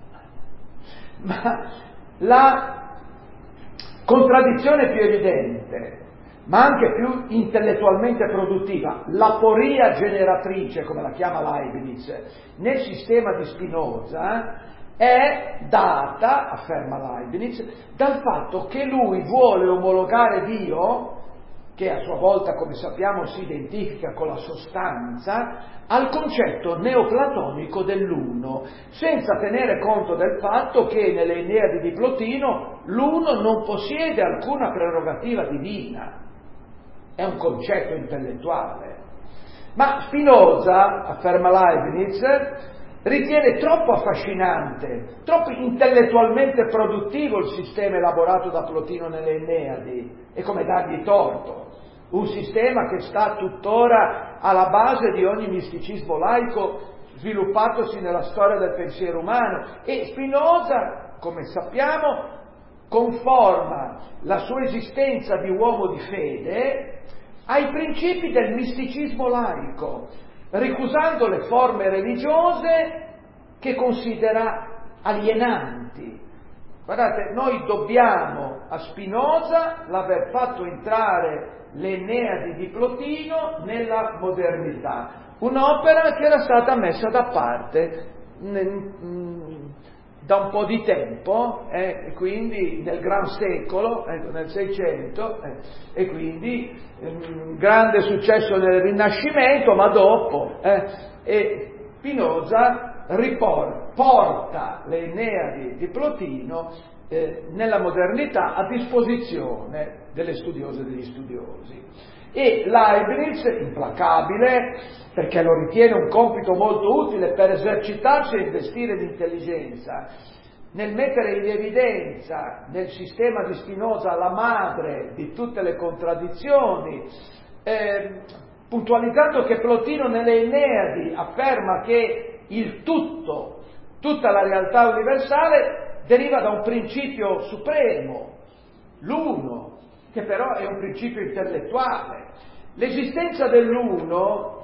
Ma la contraddizione più evidente, ma anche più intellettualmente produttiva, l'aporia generatrice, come la chiama Leibniz, nel sistema di Spinoza, è data, afferma Leibniz, dal fatto che lui vuole omologare Dio, che a sua volta, come sappiamo, si identifica con la sostanza, al concetto neoplatonico dell'uno, senza tenere conto del fatto che nelle Eneadi di Plotino l'uno non possiede alcuna prerogativa divina, è un concetto intellettuale. Ma Spinoza, afferma Leibniz, ritiene troppo affascinante, troppo intellettualmente produttivo il sistema elaborato da Plotino nelle Eneadi, e come dargli torto. un sistema che sta tuttora alla base di ogni misticismo laico sviluppatosi nella storia del pensiero umano. E Spinoza, come sappiamo, conforma la sua esistenza di uomo di fede ai principi del misticismo laico, ricusando le forme religiose che considera alienanti. Guardate, noi dobbiamo a Spinoza l'aver fatto entrare le Enneadi di Plotino nella modernità, un'opera che era stata messa da parte da un po' di tempo, quindi nel Gran Secolo, nel Seicento, e quindi grande successo nel Rinascimento, ma dopo, e Spinoza porta le Enneadi di Plotino nella modernità a disposizione delle studiose e degli studiosi. E Leibniz, implacabile, perché lo ritiene un compito molto utile per esercitarsi e investire l'intelligenza, nel mettere in evidenza nel sistema di Spinoza la madre di tutte le contraddizioni, puntualizzato che Plotino nelle Enneadi afferma che il tutto, tutta la realtà universale, deriva da un principio supremo, l'uno, che però è un principio intellettuale. L'esistenza dell'uno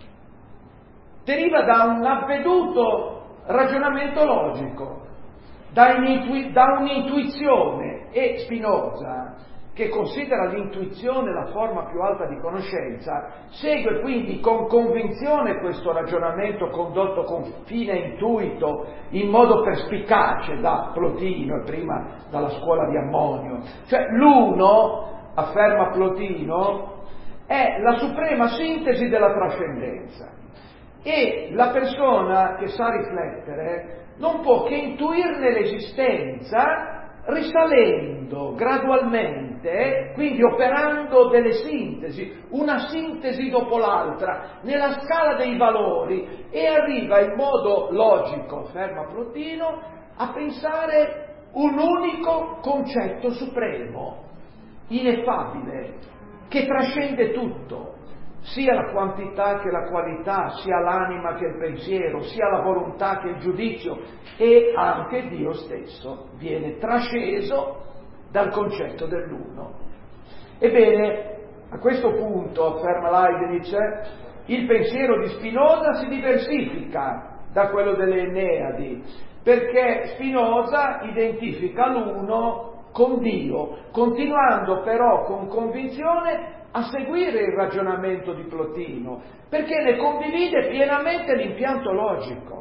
deriva da un avveduto ragionamento logico, da un'intuizione, e Spinoza, che considera l'intuizione la forma più alta di conoscenza, segue quindi con convinzione questo ragionamento condotto con fine intuito, in modo perspicace da Plotino e prima dalla scuola di Ammonio. Cioè l'uno, afferma Plotino, è la suprema sintesi della trascendenza, e la persona che sa riflettere non può che intuirne l'esistenza risalendo gradualmente, quindi operando delle sintesi, una sintesi dopo l'altra, nella scala dei valori, e arriva in modo logico, afferma Plotino, a pensare un unico concetto supremo, ineffabile, che trascende tutto, sia la quantità che la qualità, sia l'anima che il pensiero, sia la volontà che il giudizio, e anche Dio stesso viene trasceso dal concetto dell'uno. Ebbene, a questo punto, afferma Leibniz, il pensiero di Spinoza si diversifica da quello delle Enneadi, perché Spinoza identifica l'uno con Dio, continuando però con convinzione a seguire il ragionamento di Plotino, perché ne condivide pienamente l'impianto logico.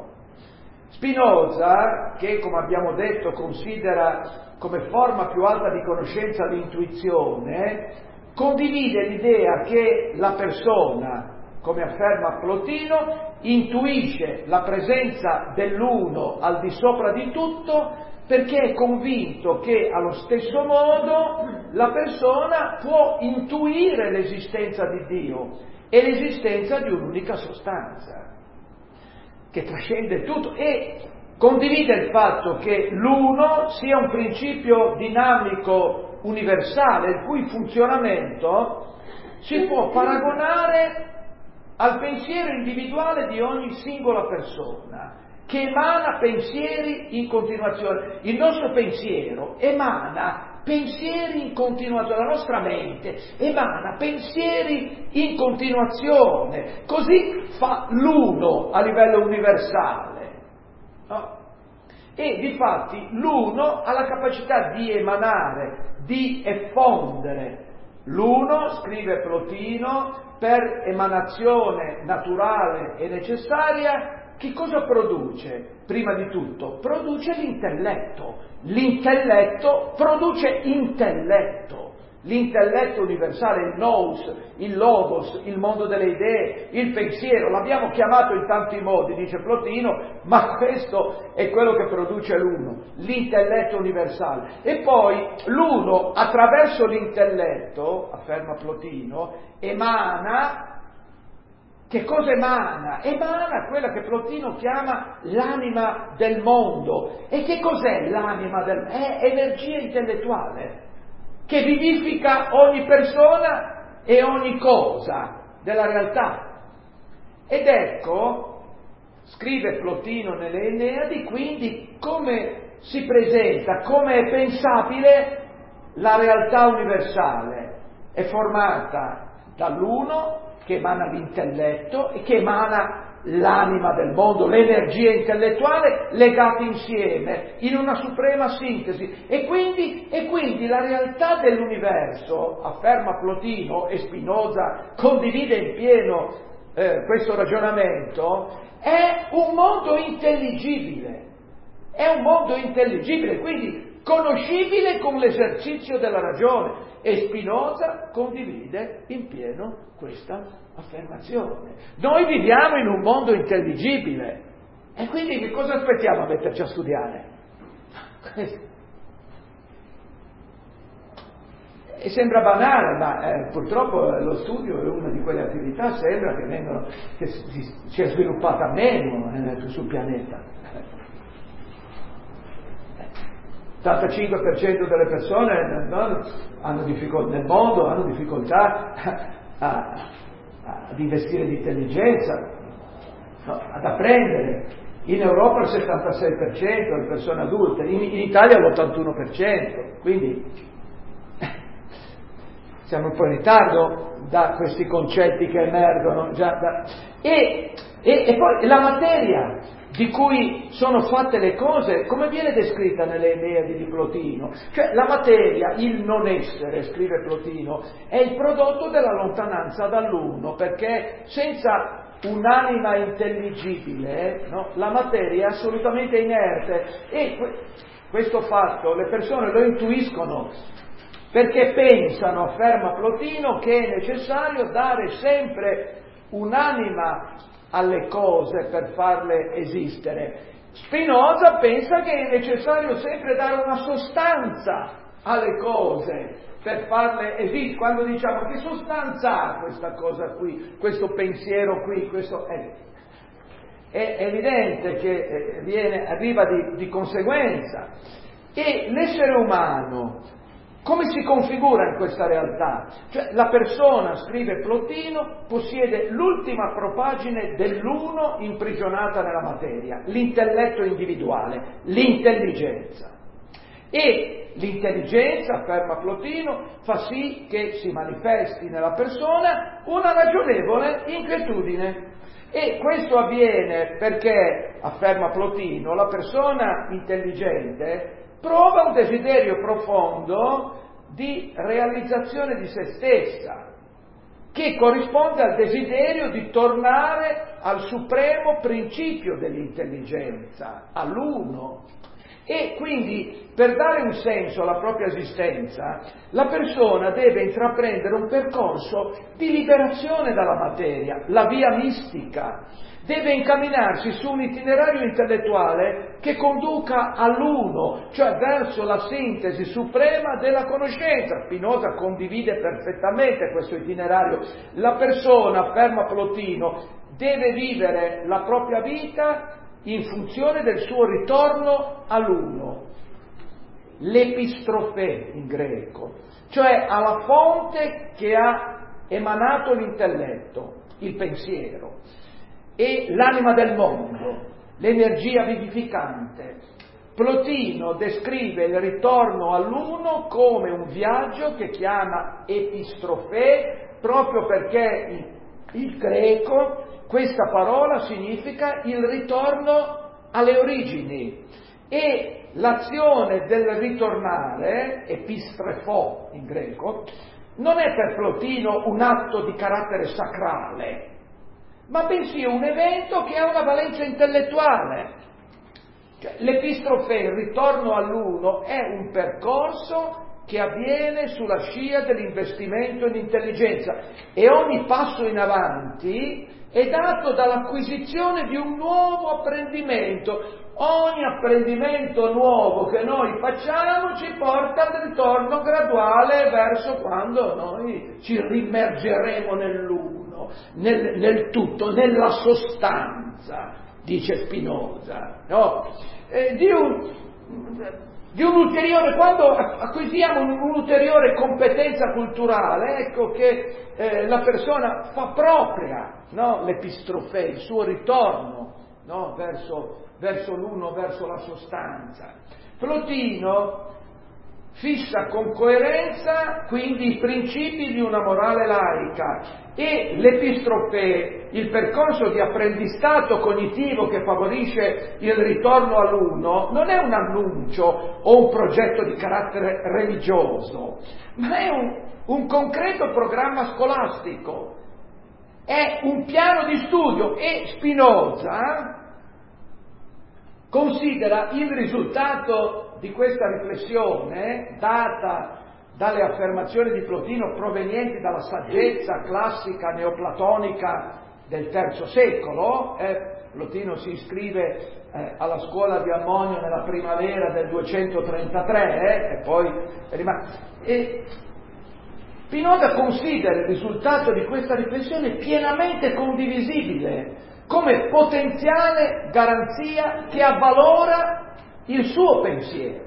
Spinoza, che come abbiamo detto considera come forma più alta di conoscenza l'intuizione, condivide l'idea che la persona, come afferma Plotino, intuisce la presenza dell'uno al di sopra di tutto, perché è convinto che allo stesso modo la persona può intuire l'esistenza di Dio e l'esistenza di un'unica sostanza che trascende tutto, e condivide il fatto che l'uno sia un principio dinamico universale, il cui funzionamento si può paragonare al pensiero individuale di ogni singola persona, che emana pensieri in continuazione. Il nostro pensiero emana pensieri in continuazione, la nostra mente emana pensieri in continuazione, così fa l'uno a livello universale, no? E difatti l'uno ha la capacità di emanare, di effondere. L'uno, scrive Plotino, per emanazione naturale e necessaria, che cosa produce? Prima di tutto, produce l'intelletto. L'intelletto produce intelletto. L'intelletto universale, il nous, il logos, il mondo delle idee, il pensiero, l'abbiamo chiamato in tanti modi, dice Plotino, ma questo è quello che produce l'uno, l'intelletto universale. E poi l'uno, attraverso l'intelletto, afferma Plotino, emana. Che cosa emana? Emana quella che Plotino chiama l'anima del mondo. E che cos'è l'anima è energia intellettuale che vivifica ogni persona e ogni cosa della realtà. Ed ecco, scrive Plotino nelle Enneadi, quindi come si presenta, come è pensabile la realtà universale. È formata dall'uno che emana l'intelletto e che emana l'anima del mondo, l'energia intellettuale legate insieme in una suprema sintesi. E quindi la realtà dell'universo, afferma Plotino, e Spinoza condivide in pieno questo ragionamento, è un mondo intelligibile. È un mondo intelligibile, quindi conoscibile con l'esercizio della ragione. E Spinoza condivide in pieno questa affermazione. Noi viviamo in un mondo intelligibile e quindi che cosa aspettiamo a metterci a studiare? E sembra banale, ma purtroppo lo studio è una di quelle attività, sembra che si è sviluppata meno sul pianeta. 85% delle persone hanno difficoltà nel mondo, hanno difficoltà ad investire di intelligenza, ad apprendere. In Europa il 76% delle persone adulte, in Italia l'81%, quindi siamo un po' in ritardo da questi concetti che emergono e poi la materia di cui sono fatte le cose, come viene descritta nelle Enneadi di Plotino? Cioè la materia, il non essere, scrive Plotino, è il prodotto della lontananza dall'uno, perché senza un'anima intelligibile, no, la materia è assolutamente inerte. E questo fatto le persone lo intuiscono, perché pensano, afferma Plotino, che è necessario dare sempre un'anima alle cose per farle esistere. Spinoza pensa che è necessario sempre dare una sostanza alle cose per farle esistere. Quando diciamo che sostanza ha questa cosa qui, questo pensiero qui, questo è evidente che arriva di conseguenza. E l'essere umano come si configura in questa realtà? Cioè la persona, scrive Plotino, possiede l'ultima propagine dell'uno imprigionata nella materia, l'intelletto individuale, l'intelligenza. E l'intelligenza, afferma Plotino, fa sì che si manifesti nella persona una ragionevole inquietudine. E questo avviene perché, afferma Plotino, la persona intelligente prova un desiderio profondo di realizzazione di se stessa, che corrisponde al desiderio di tornare al supremo principio dell'intelligenza, all'uno. E quindi, per dare un senso alla propria esistenza, la persona deve intraprendere un percorso di liberazione dalla materia, la via mistica. Deve incamminarsi su un itinerario intellettuale che conduca all'uno, cioè verso la sintesi suprema della conoscenza. Spinoza condivide perfettamente questo itinerario. La persona, afferma Plotino, deve vivere la propria vita in funzione del suo ritorno all'uno, l'epistrofè in greco, cioè alla fonte che ha emanato l'intelletto, il pensiero, e l'anima del mondo, l'energia vivificante. Plotino descrive il ritorno all'uno come un viaggio che chiama epistrofè, proprio perché il greco, questa parola significa il ritorno alle origini, e l'azione del ritornare, epistrefò in greco, non è per Plotino un atto di carattere sacrale, ma bensì un evento che ha una valenza intellettuale. Cioè, l'epistrofè, il ritorno all'uno, è un percorso che avviene sulla scia dell'investimento in intelligenza, e ogni passo in avanti è dato dall'acquisizione di un nuovo apprendimento. Ogni apprendimento nuovo che noi facciamo ci porta al ritorno graduale verso quando noi ci rimmergeremo nell'uno, nel tutto, nella sostanza, dice Spinoza, no? quando acquisiamo un'ulteriore competenza culturale, ecco che la persona fa propria, no, l'epistrofè, il suo ritorno, no, verso l'uno, verso la sostanza. Plotino fissa con coerenza quindi i principi di una morale laica, e l'epistrofè, il percorso di apprendistato cognitivo che favorisce il ritorno all'uno, non è un annuncio o un progetto di carattere religioso, ma è un concreto programma scolastico, è un piano di studio, e Spinoza considera il risultato di questa riflessione, data dalle affermazioni di Plotino provenienti dalla saggezza classica neoplatonica del III secolo. Plotino si iscrive alla scuola di Ammonio nella primavera del 233 e poi rimane. E Spinoza considera il risultato di questa riflessione pienamente condivisibile, come potenziale garanzia che avvalora il suo pensiero.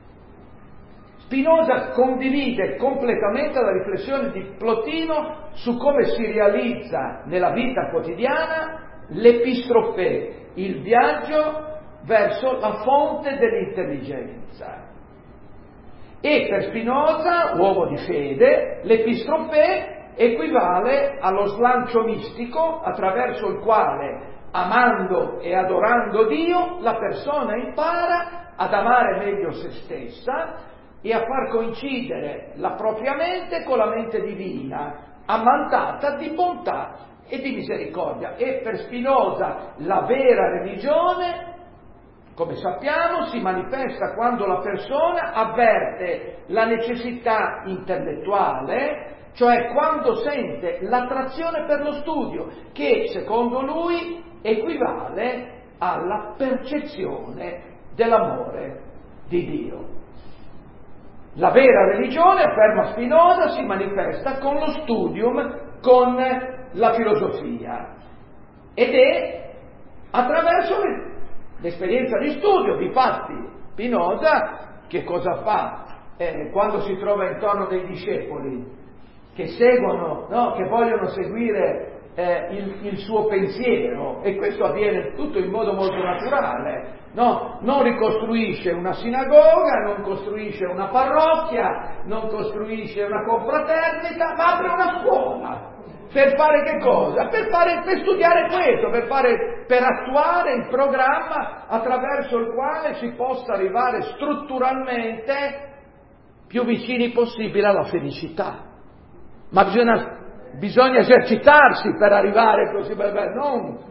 Spinoza condivide completamente la riflessione di Plotino su come si realizza nella vita quotidiana l'epistrofè, il viaggio verso la fonte dell'intelligenza. E per Spinoza, uomo di fede, l'epistrofè equivale allo slancio mistico attraverso il quale, amando e adorando Dio, la persona impara ad amare meglio se stessa e a far coincidere la propria mente con la mente divina, ammantata di bontà e di misericordia. E per Spinoza la vera religione, come sappiamo, si manifesta quando la persona avverte la necessità intellettuale, cioè quando sente l'attrazione per lo studio, che secondo lui equivale alla percezione dell'amore di Dio. La vera religione, afferma Spinoza, si manifesta con lo studium, con la filosofia, ed è attraverso l'esperienza di studio. Difatti Spinoza che cosa fa? Quando si trova intorno dei discepoli che seguono, no, che vogliono seguire il suo pensiero, e questo avviene tutto in modo molto naturale, no? Non ricostruisce una sinagoga, non costruisce una parrocchia, non costruisce una confraternita, ma apre una scuola. Per fare che cosa? Per studiare questo, per attuare il programma attraverso il quale si possa arrivare strutturalmente più vicini possibile alla felicità. Ma bisogna esercitarsi per arrivare così, non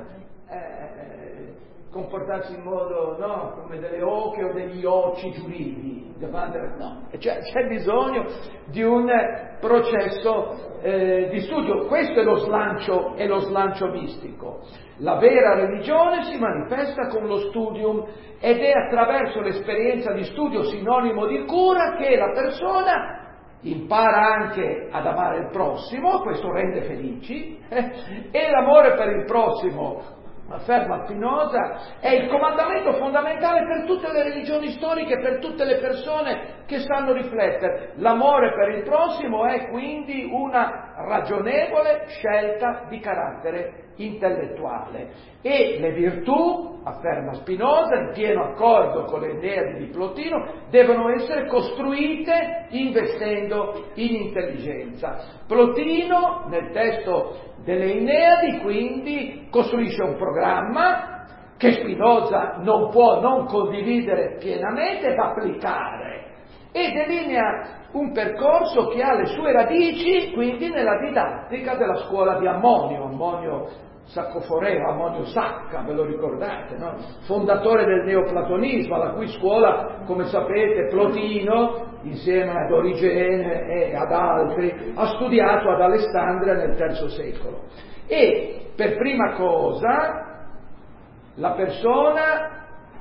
comportarsi in modo, no, come delle oche o degli occi giuridi, no, c'è bisogno di un processo di studio. Questo è lo slancio mistico. La vera religione si manifesta con lo studium, ed è attraverso l'esperienza di studio, sinonimo di cura, che la persona impara anche ad amare il prossimo, questo rende felici, e l'amore per il prossimo, afferma Spinoza, è il comandamento fondamentale per tutte le religioni storiche, per tutte le persone che sanno riflettere. L'amore per il prossimo è quindi una ragionevole scelta di carattere intellettuale, e le virtù, afferma Spinoza, in pieno accordo con le Eneadi di Plotino, devono essere costruite investendo in intelligenza. Plotino, nel testo delle Eneadi, quindi, costruisce un programma che Spinoza non può non condividere pienamente ed applicare, e delinea un percorso che ha le sue radici quindi nella didattica della scuola di Ammonio Saccoforeo, Ammonio Sacca, ve lo ricordate, no? Fondatore del neoplatonismo, alla cui scuola, come sapete, Plotino, insieme ad Origene e ad altri, ha studiato ad Alessandria nel III secolo. E per prima cosa la persona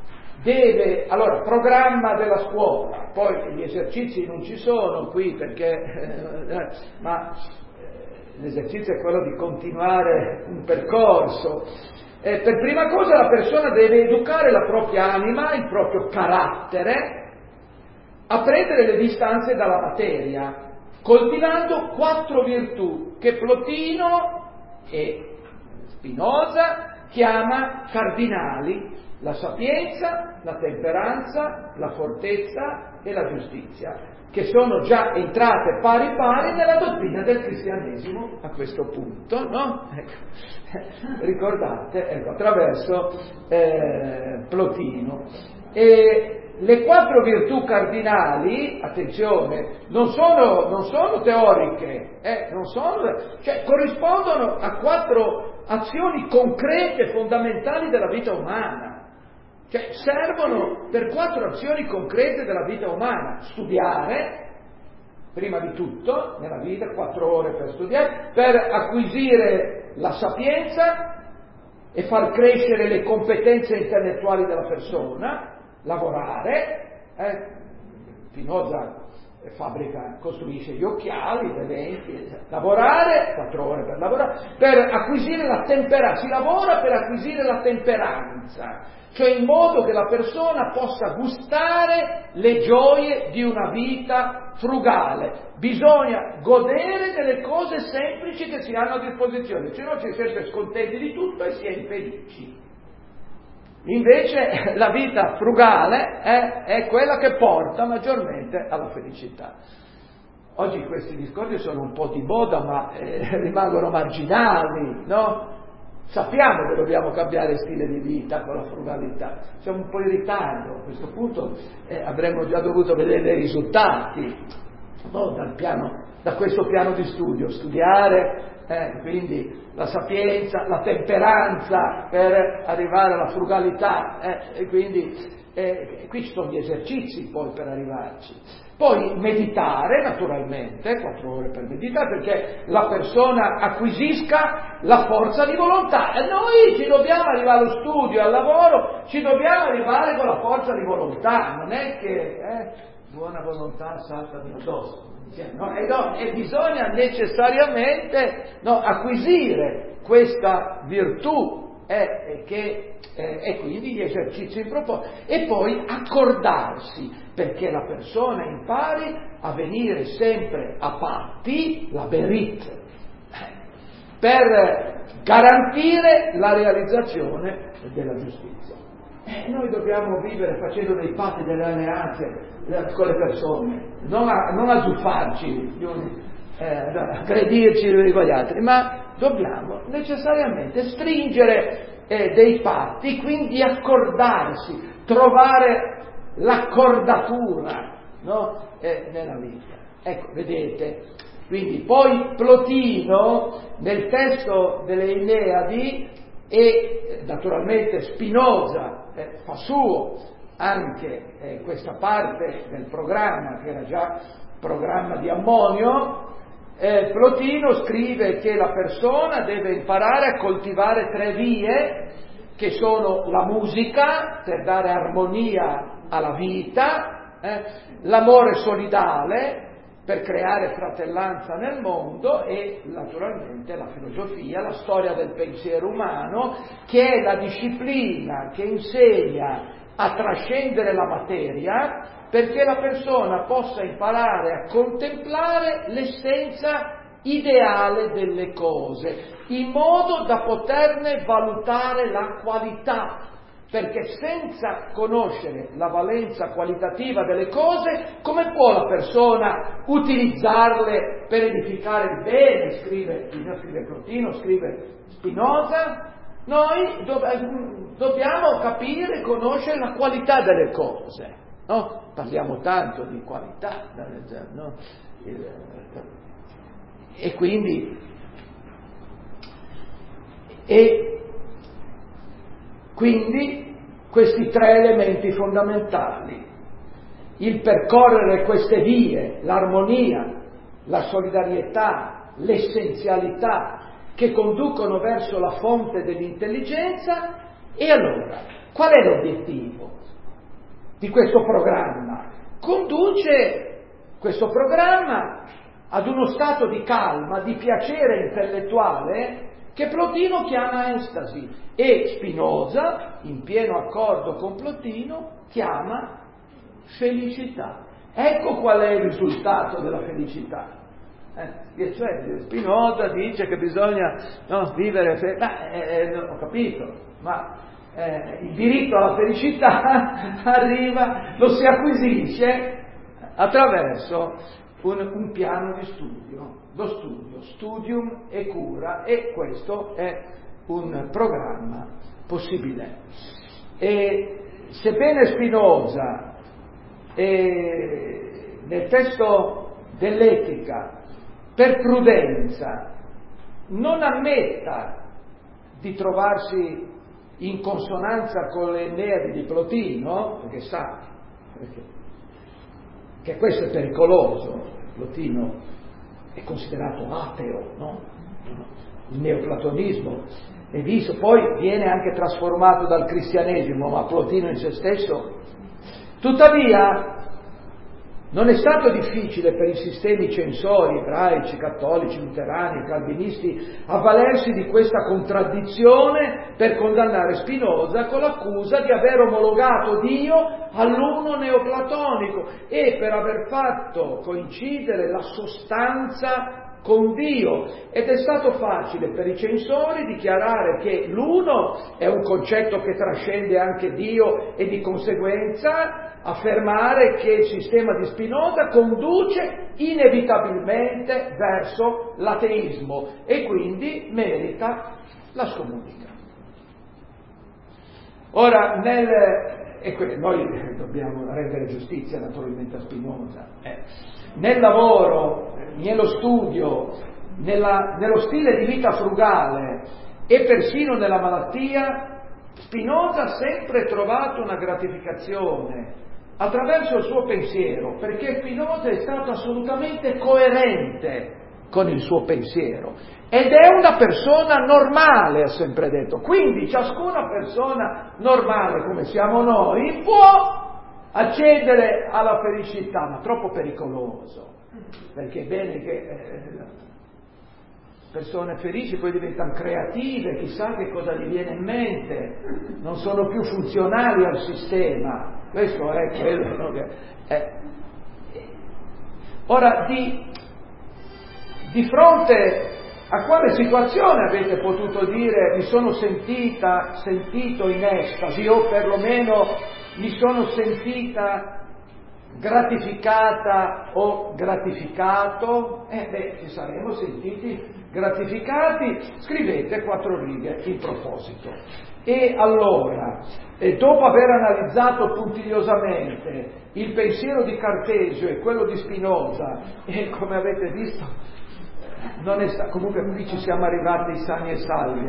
programma della scuola, poi gli esercizi non ci sono qui perché, ma l'esercizio è quello di continuare un percorso. Per prima cosa la persona deve educare la propria anima, il proprio carattere, a prendere le distanze dalla materia, coltivando 4 virtù che Plotino e Spinoza chiama cardinali: la sapienza, la temperanza, la fortezza e la giustizia, che sono già entrate pari pari nella dottrina del cristianesimo a questo punto, no? Ecco, ricordate, ecco, attraverso Plotino. E le 4 virtù cardinali, attenzione, non sono teoriche, cioè corrispondono a 4 azioni concrete, fondamentali della vita umana. Cioè servono per 4 azioni concrete della vita umana: studiare, prima di tutto, nella vita 4 ore per studiare, per acquisire la sapienza e far crescere le competenze intellettuali della persona, lavorare, Spinoza costruisce gli occhiali, le lenti, lavorare, 4 ore per lavorare, per acquisire la temperanza, si lavora per acquisire la temperanza, cioè in modo che la persona possa gustare le gioie di una vita frugale. Bisogna godere delle cose semplici che si hanno a disposizione, se no si è sempre scontenti di tutto e si è infelici. Invece la vita frugale è quella che porta maggiormente alla felicità. Oggi questi discorsi sono un po' di moda, ma rimangono marginali, no? Sappiamo che dobbiamo cambiare stile di vita con la frugalità, siamo un po' in ritardo, a questo punto avremmo già dovuto vedere dei risultati, no? Da questo piano di studiare, quindi la sapienza, la temperanza per arrivare alla frugalità, e quindi qui ci sono gli esercizi poi per arrivarci. Poi meditare, naturalmente, 4 ore per meditare, perché la persona acquisisca la forza di volontà. E noi ci dobbiamo arrivare allo studio, al lavoro, ci dobbiamo arrivare con la forza di volontà, non è che buona volontà salta di addosso. E bisogna necessariamente acquisire questa virtù e quindi gli esercizi in proposito, e poi accordarsi perché la persona impari a venire sempre a patti, la berit, per garantire la realizzazione della giustizia. Noi dobbiamo vivere facendo dei patti, delle alleanze con le persone, non azzuffarci, aggredirci gli uni con gli altri, ma dobbiamo necessariamente stringere dei patti, quindi accordarsi, trovare l'accordatura, no? Nella vita. Ecco, vedete, quindi poi Plotino nel testo delle Eneadi, e naturalmente Spinoza fa suo anche questa parte del programma, che era già programma di Ammonio. Plotino scrive che la persona deve imparare a coltivare 3 vie, che sono la musica per dare armonia alla vita, l'amore solidale per creare fratellanza nel mondo, e naturalmente la filosofia, la storia del pensiero umano, che è la disciplina che insegna a trascendere la materia perché la persona possa imparare a contemplare l'essenza ideale delle cose, in modo da poterne valutare la qualità, perché senza conoscere la valenza qualitativa delle cose, come può la persona utilizzarle per edificare il bene? Scrive Plotino, scrive Spinoza. Noi dobbiamo capire e conoscere la qualità delle cose, no? Parliamo tanto di qualità, no? E quindi questi 3 elementi fondamentali: il percorrere queste vie, l'armonia, la solidarietà, l'essenzialità, che conducono verso la fonte dell'intelligenza. E allora, qual è l'obiettivo di questo programma? Conduce questo programma ad uno stato di calma, di piacere intellettuale, che Plotino chiama estasi, e Spinoza, in pieno accordo con Plotino, chiama felicità. Ecco qual è il risultato della felicità. Cioè, Spinoza dice che bisogna vivere, ho capito, ma il diritto alla felicità arriva, lo si acquisisce attraverso un piano di studio, lo studio, studium e cura, e questo è un programma possibile. E sebbene Spinoza nel testo dell'Etica, per prudenza, non ammetta di trovarsi in consonanza con le Enneadi di Plotino, perché sa che questo è pericoloso. Plotino è considerato ateo, no? Il neoplatonismo è visto, poi viene anche trasformato dal cristianesimo, ma Plotino in se stesso. Tuttavia non è stato difficile per i sistemi censori ebraici, cattolici, luterani, calvinisti avvalersi di questa contraddizione per condannare Spinoza con l'accusa di aver omologato Dio all'uno neoplatonico e per aver fatto coincidere la sostanza con Dio. Ed è stato facile per i censori dichiarare che l'uno è un concetto che trascende anche Dio e di conseguenza affermare che il sistema di Spinoza conduce inevitabilmente verso l'ateismo e quindi merita la scomunica. Ora, noi dobbiamo rendere giustizia naturalmente a Spinoza. Nel lavoro, nello studio, nello stile di vita frugale e persino nella malattia, Spinoza ha sempre trovato una gratificazione attraverso il suo pensiero, perché Spinoza è stato assolutamente coerente con il suo pensiero ed è una persona normale, ha sempre detto. Quindi ciascuna persona normale come siamo noi può accedere alla felicità, ma troppo pericoloso, perché è bene che persone felici poi diventano creative, chissà che cosa gli viene in mente, non sono più funzionali al sistema. Questo è quello che è. Ora, di fronte a quale situazione avete potuto dire mi sono sentito in estasi, o perlomeno mi sono sentita gratificata o gratificato? Ci saremmo sentiti gratificati. Scrivete 4 righe in proposito. E allora, dopo aver analizzato puntigliosamente il pensiero di Cartesio e quello di Spinoza, e come avete visto, comunque qui ci siamo arrivati sani e salvi,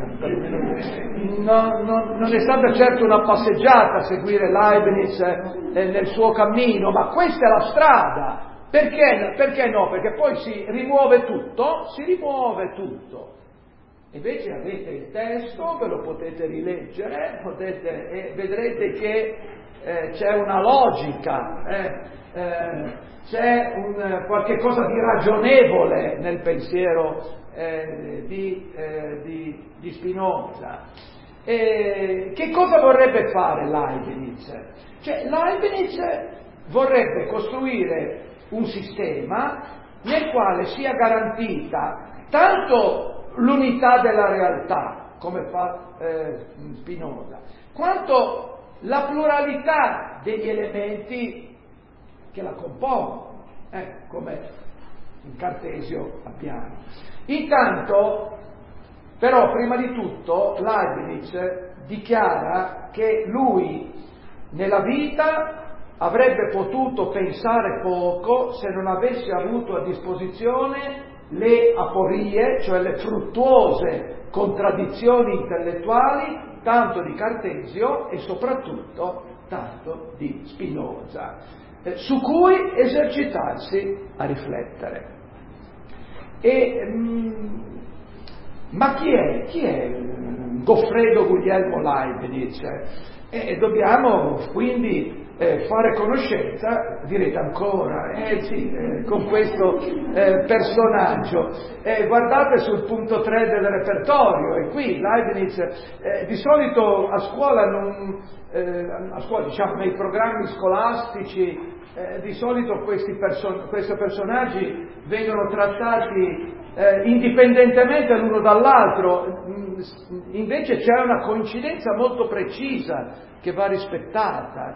non è stata certo una passeggiata seguire Leibniz nel suo cammino, ma questa è la strada. Perché no? Perché poi si rimuove tutto. Invece avete il testo, ve lo potete rileggere, e vedrete che c'è una logica, c'è qualche cosa di ragionevole nel pensiero di Spinoza. Che cosa vorrebbe fare Leibniz? Leibniz vorrebbe costruire un sistema nel quale sia garantita tanto l'unità della realtà, come fa Spinoza, quanto la pluralità degli elementi che la compongono, come in Cartesio abbiamo. Intanto, però, prima di tutto, Leibniz dichiara che lui nella vita avrebbe potuto pensare poco se non avesse avuto a disposizione le aporie, cioè le fruttuose contraddizioni intellettuali, tanto di Cartesio e soprattutto tanto di Spinoza, su cui esercitarsi a riflettere. Ma chi è Goffredo Guglielmo Leibniz? Dobbiamo quindi fare conoscenza, direte ancora, con questo personaggio. Guardate sul punto 3 del repertorio, e qui Leibniz, di solito a scuola, diciamo nei programmi scolastici, di solito questi personaggi vengono trattati indipendentemente l'uno dall'altro, invece c'è una coincidenza molto precisa che va rispettata.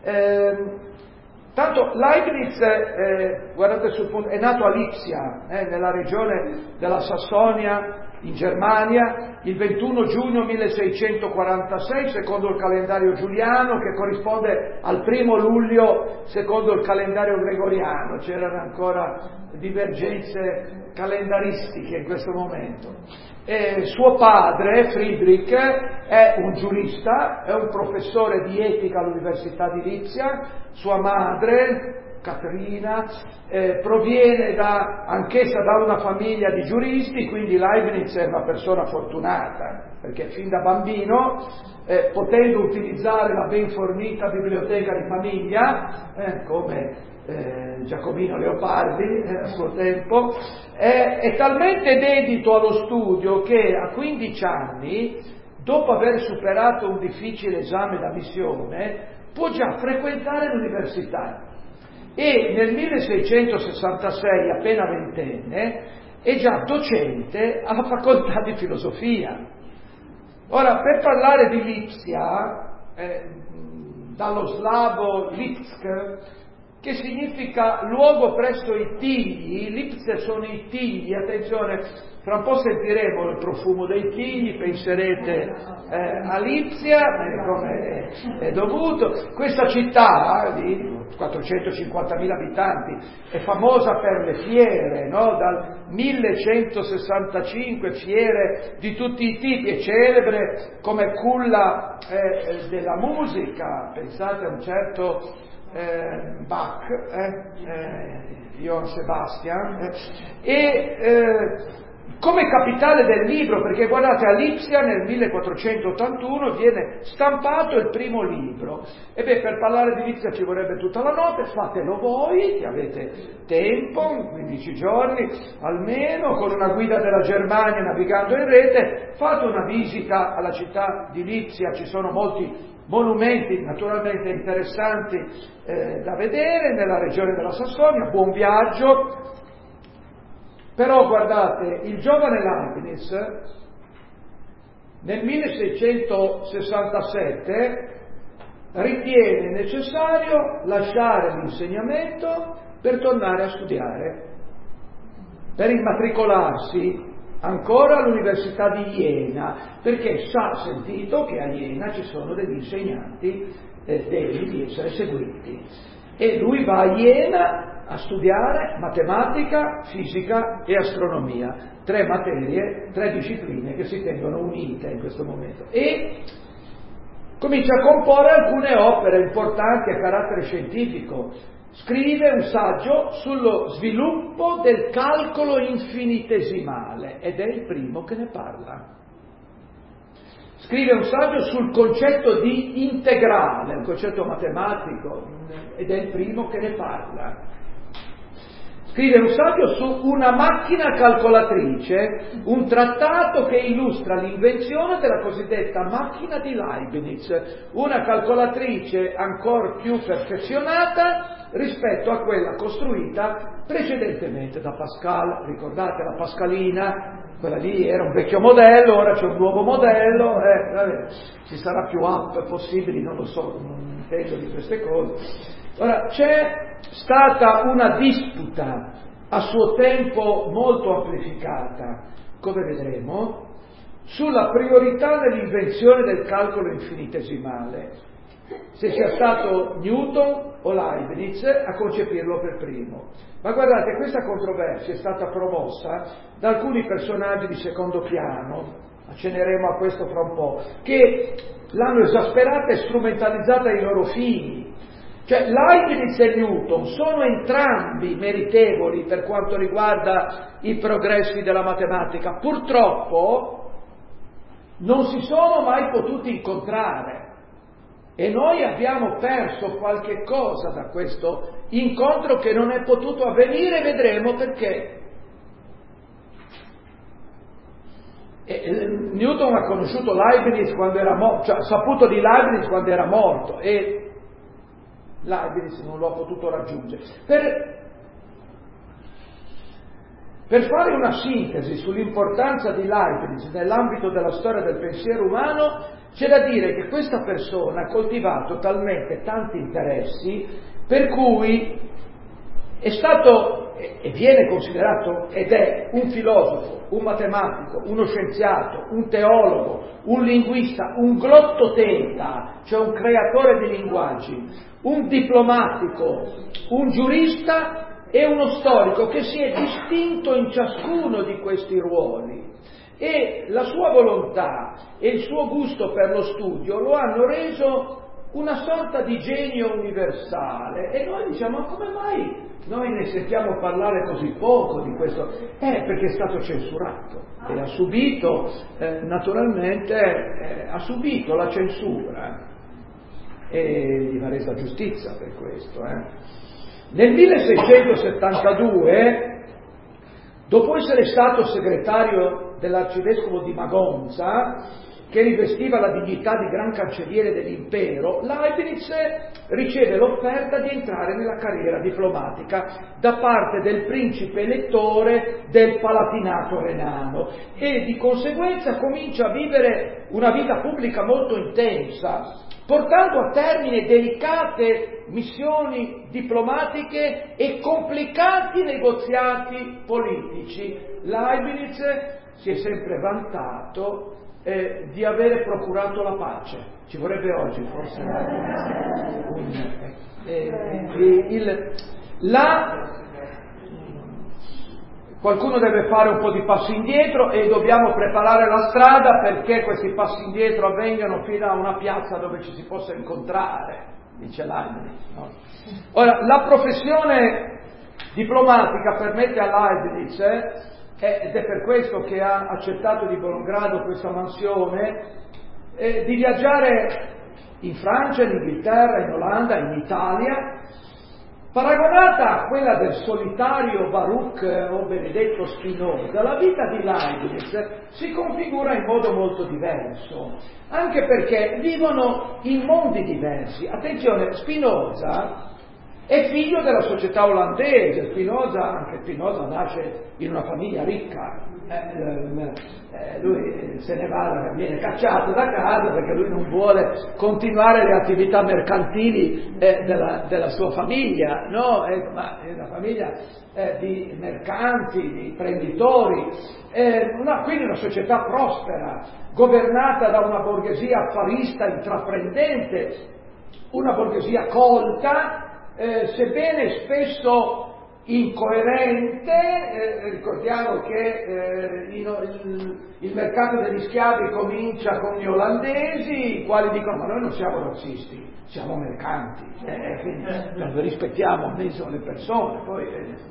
Tanto Leibniz, guardate sul punto, è nato a Lipsia, nella regione della Sassonia, in Germania, il 21 giugno 1646 secondo il calendario giuliano, che corrisponde al 1 luglio secondo il calendario gregoriano. C'erano ancora divergenze calendaristiche in questo momento. Suo padre, Friedrich, è un giurista, è un professore di etica all'Università di Lipsia. Sua madre, Caterina, proviene anch'essa da una famiglia di giuristi, quindi Leibniz è una persona fortunata, perché fin da bambino, potendo utilizzare la ben fornita biblioteca di famiglia, come Giacomino Leopardi a suo tempo, è talmente dedito allo studio che a 15 anni, dopo aver superato un difficile esame d'ammissione, può già frequentare l'università. E nel 1666, appena ventenne, è già docente alla facoltà di filosofia. Ora, per parlare di Lipsia, dallo slavo Lipsk, che significa luogo presso i tigli, Lipsia sono i tigli, attenzione, fra un po' sentiremo il profumo dei tigli, penserete a Lipsia, come è dovuto. Questa città di 450.000 abitanti è famosa per le fiere, no? Dal 1165 fiere di tutti i tipi, è celebre come culla della musica. Pensate a un certo Bach, Johann Sebastian, come capitale del libro, perché guardate, a Lipsia nel 1481 viene stampato il primo libro. E per parlare di Lipsia ci vorrebbe tutta la notte, fatelo voi che avete tempo, 15 giorni almeno, con una guida della Germania navigando in rete, fate una visita alla città di Lipsia, ci sono molti monumenti naturalmente interessanti da vedere nella regione della Sassonia. Buon viaggio. Però guardate, il giovane Leibniz nel 1667 ritiene necessario lasciare l'insegnamento per tornare a studiare, per immatricolarsi ancora all'Università di Jena, perché ha sentito che a Jena ci sono degli insegnanti degni di essere seguiti. E lui va a Jena a studiare matematica, fisica e astronomia, 3 materie, 3 discipline che si tengono unite in questo momento. E comincia a comporre alcune opere importanti a carattere scientifico. Scrive un saggio sullo sviluppo del calcolo infinitesimale ed è il primo che ne parla. Scrive un saggio sul concetto di integrale, un concetto matematico, ed è il primo che ne parla. Scrive un saggio su una macchina calcolatrice, un trattato che illustra l'invenzione della cosiddetta macchina di Leibniz, una calcolatrice ancora più perfezionata rispetto a quella costruita precedentemente da Pascal. Ricordate la Pascalina? Quella lì era un vecchio modello, ora c'è un nuovo modello, ci sarà più app possibili, non lo so, non intendo di queste cose. Ora, c'è stata una disputa a suo tempo molto amplificata, come vedremo, sulla priorità dell'invenzione del calcolo infinitesimale, se sia stato Newton o Leibniz a concepirlo per primo. Ma guardate, questa controversia è stata promossa da alcuni personaggi di secondo piano, accenneremo a questo fra un po', che l'hanno esasperata e strumentalizzata ai loro fini. Cioè Leibniz e Newton sono entrambi meritevoli per quanto riguarda i progressi della matematica. Purtroppo non si sono mai potuti incontrare. E noi abbiamo perso qualche cosa da questo incontro che non è potuto avvenire, vedremo perché. Newton ha conosciuto Leibniz quando era morto, cioè ha saputo di Leibniz quando era morto e Leibniz non lo ha potuto raggiungere. Per fare una sintesi sull'importanza di Leibniz nell'ambito della storia del pensiero umano, c'è da dire che questa persona ha coltivato talmente tanti interessi per cui è stato e viene considerato ed è un filosofo, un matematico, uno scienziato, un teologo, un linguista, un glottoteta, cioè un creatore di linguaggi, un diplomatico, un giurista e uno storico che si è distinto in ciascuno di questi ruoli. E la sua volontà e il suo gusto per lo studio lo hanno reso una sorta di genio universale. E noi diciamo, ma come mai noi ne sentiamo parlare così poco di questo? Perché è stato censurato e ha subito, naturalmente, ha subito la censura e gli va resa giustizia per questo. Nel 1672, dopo essere stato segretario dell'arcivescovo di Magonza, che rivestiva la dignità di gran cancelliere dell'impero, Leibniz riceve l'offerta di entrare nella carriera diplomatica da parte del principe elettore del Palatinato renano e di conseguenza comincia a vivere una vita pubblica molto intensa, portando a termine delicate missioni diplomatiche e complicati negoziati politici. Leibniz si è sempre vantato di avere procurato la pace. Ci vorrebbe oggi forse qualcuno deve fare un po' di passi indietro e dobbiamo preparare la strada perché questi passi indietro avvengano fino a una piazza dove ci si possa incontrare, dice Leibniz, no? Ora, la professione diplomatica permette a Leibniz ed è per questo che ha accettato di buon grado questa mansione, di viaggiare in Francia, in Inghilterra, in Olanda, in Italia, paragonata a quella del solitario Baruch o Benedetto Spinoza. La vita di Leibniz si configura in modo molto diverso, anche perché vivono in mondi diversi. Attenzione, Spinoza è figlio della società olandese. Anche Spinoza nasce in una famiglia ricca. Lui se ne va, viene cacciato da casa perché lui non vuole continuare le attività mercantili della sua famiglia, no? Ma è una famiglia di mercanti, di imprenditori, quindi una società prospera, governata da una borghesia affarista intraprendente, una borghesia colta, sebbene spesso incoerente. Ricordiamo che il mercato degli schiavi comincia con gli olandesi, i quali dicono ma noi non siamo razzisti, siamo mercanti, quindi rispettiamo le persone. Poi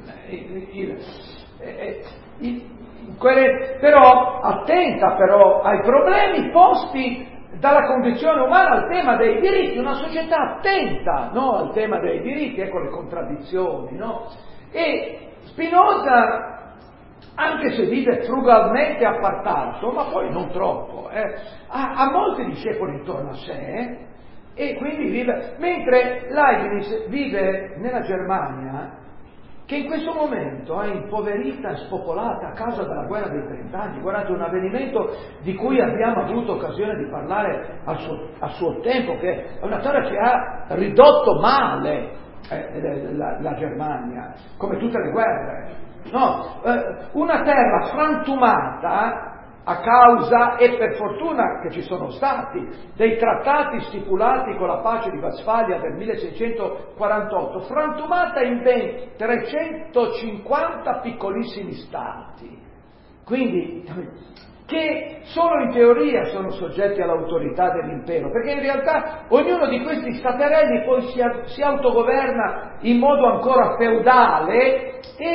però attenta però ai problemi posti dalla condizione umana al tema dei diritti, una società attenta, no, al tema dei diritti, ecco le contraddizioni, no? E Spinoza, anche se vive frugalmente appartato, ma poi non troppo, ha molti discepoli intorno a sé, e quindi vive, mentre Leibniz vive nella Germania, che in questo momento è impoverita e spopolata a causa della guerra dei 30 anni. Guardate, un avvenimento di cui abbiamo avuto occasione di parlare a suo tempo, che è una storia che ha ridotto male la Germania, come tutte le guerre. No? Una terra frantumata a causa, e per fortuna che ci sono stati, dei trattati stipulati con la pace di Westfalia del 1648, frantumata in ben 350 piccolissimi stati, quindi che solo in teoria sono soggetti all'autorità dell'impero, perché in realtà ognuno di questi staterelli poi si autogoverna in modo ancora feudale e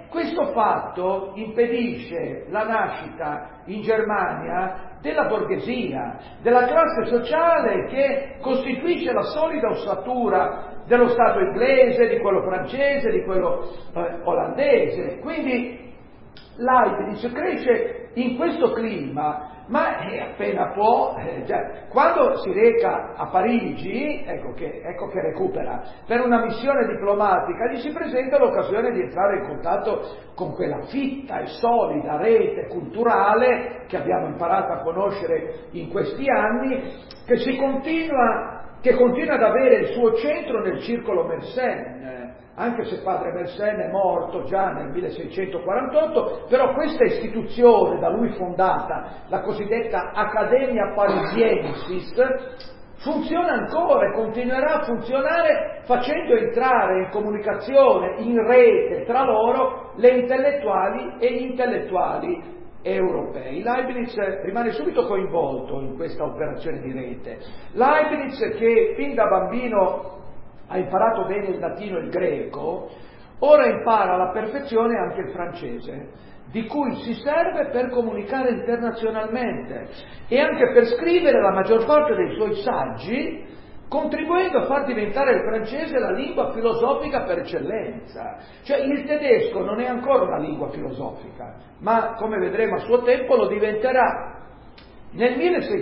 questo fatto impedisce la nascita in Germania della borghesia, della classe sociale che costituisce la solida ossatura dello Stato inglese, di quello francese, di quello olandese. Quindi Leibniz cresce in questo clima, ma appena può, quando si reca a Parigi, ecco che recupera, per una missione diplomatica, gli si presenta l'occasione di entrare in contatto con quella fitta e solida rete culturale che abbiamo imparato a conoscere in questi anni, che continua ad avere il suo centro nel circolo Mersenne. Anche se padre Mersenne è morto già nel 1648, però questa istituzione da lui fondata, la cosiddetta Accademia Parisiensis, funziona ancora e continuerà a funzionare facendo entrare in comunicazione, in rete tra loro, le intellettuali e gli intellettuali europei. Leibniz rimane subito coinvolto in questa operazione di rete. Leibniz, che fin da bambino ha imparato bene il latino e il greco, ora impara alla perfezione anche il francese, di cui si serve per comunicare internazionalmente e anche per scrivere la maggior parte dei suoi saggi, contribuendo a far diventare il francese la lingua filosofica per eccellenza. Cioè il tedesco non è ancora una lingua filosofica, ma come vedremo a suo tempo lo diventerà. Nel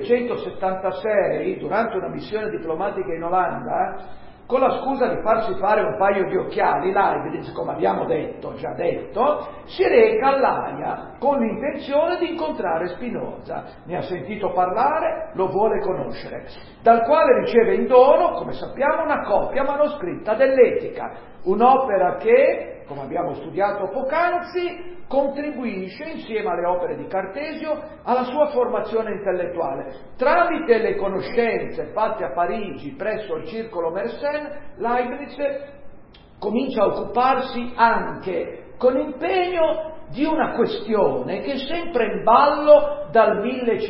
1676, durante una missione diplomatica in Olanda, con la scusa di farsi fare un paio di occhiali, Leibniz, come abbiamo già detto, si reca all'Aia con l'intenzione di incontrare Spinoza. Ne ha sentito parlare, lo vuole conoscere, dal quale riceve in dono, come sappiamo, una copia manoscritta dell'Etica, un'opera che, come abbiamo studiato poc'anzi, contribuisce, insieme alle opere di Cartesio, alla sua formazione intellettuale. Tramite le conoscenze fatte a Parigi presso il circolo Mersenne, Leibniz comincia a occuparsi anche con impegno di una questione che è sempre in ballo dal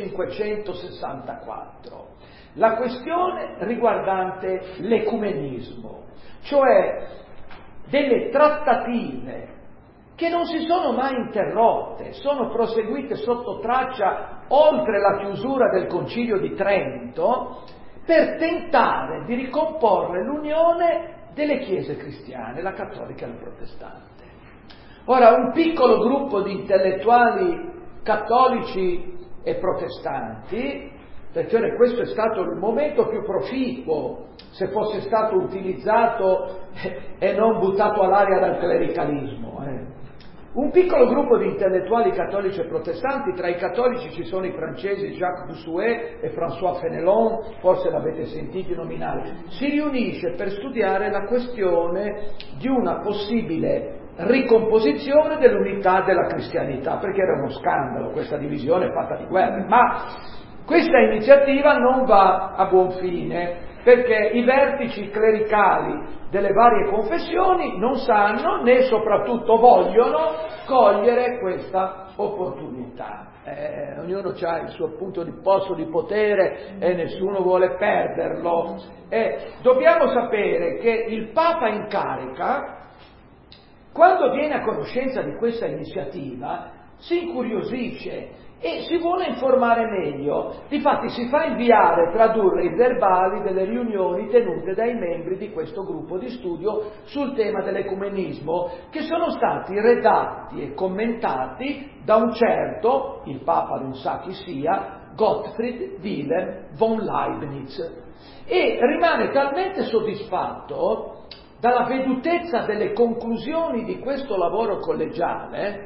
1564, la questione riguardante l'ecumenismo, cioè delle trattative che non si sono mai interrotte, sono proseguite sotto traccia oltre la chiusura del Concilio di Trento, per tentare di ricomporre l'unione delle chiese cristiane, la cattolica e la protestante. Ora, un piccolo gruppo di intellettuali cattolici e protestanti, perché questo è stato il momento più proficuo, se fosse stato utilizzato e non buttato all'aria dal clericalismo. Un piccolo gruppo di intellettuali cattolici e protestanti, tra i cattolici ci sono i francesi Jacques Bossuet e François Fénelon, forse l'avete sentito nominare, si riunisce per studiare la questione di una possibile ricomposizione dell'unità della cristianità, perché era uno scandalo questa divisione fatta di guerre, ma questa iniziativa non va a buon fine, perché i vertici clericali delle varie confessioni non sanno né soprattutto vogliono cogliere questa opportunità. Ognuno ha il suo punto di posto di potere e nessuno vuole perderlo. Dobbiamo sapere che il Papa in carica, quando viene a conoscenza di questa iniziativa, si incuriosisce e si vuole informare meglio. Difatti si fa inviare, tradurre i verbali delle riunioni tenute dai membri di questo gruppo di studio sul tema dell'ecumenismo, che sono stati redatti e commentati da un certo, il Papa non sa chi sia, Gottfried Wilhelm von Leibniz, e rimane talmente soddisfatto dalla vedutezza delle conclusioni di questo lavoro collegiale,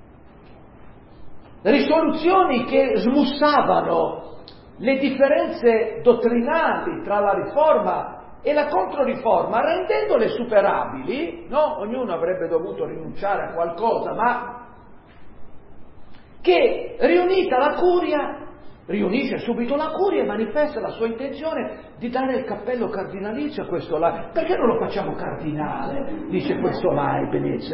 risoluzioni che smussavano le differenze dottrinali tra la riforma e la controriforma, rendendole superabili, no? Ognuno avrebbe dovuto rinunciare a qualcosa, ma che riunita la curia riunisce subito la curia e manifesta la sua intenzione di dare il cappello cardinalizio a questo Leibniz. Perché non lo facciamo cardinale? Dice questo Leibniz.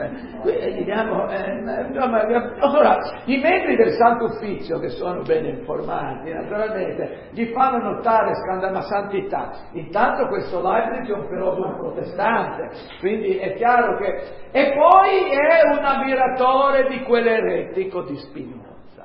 Ora, i membri del Santo Uffizio, che sono bene informati, naturalmente, gli fanno notare ma santità. Intanto questo Leibniz è un filosofo protestante, quindi è chiaro che... E poi è un ammiratore di quell'eretico di Spinoza.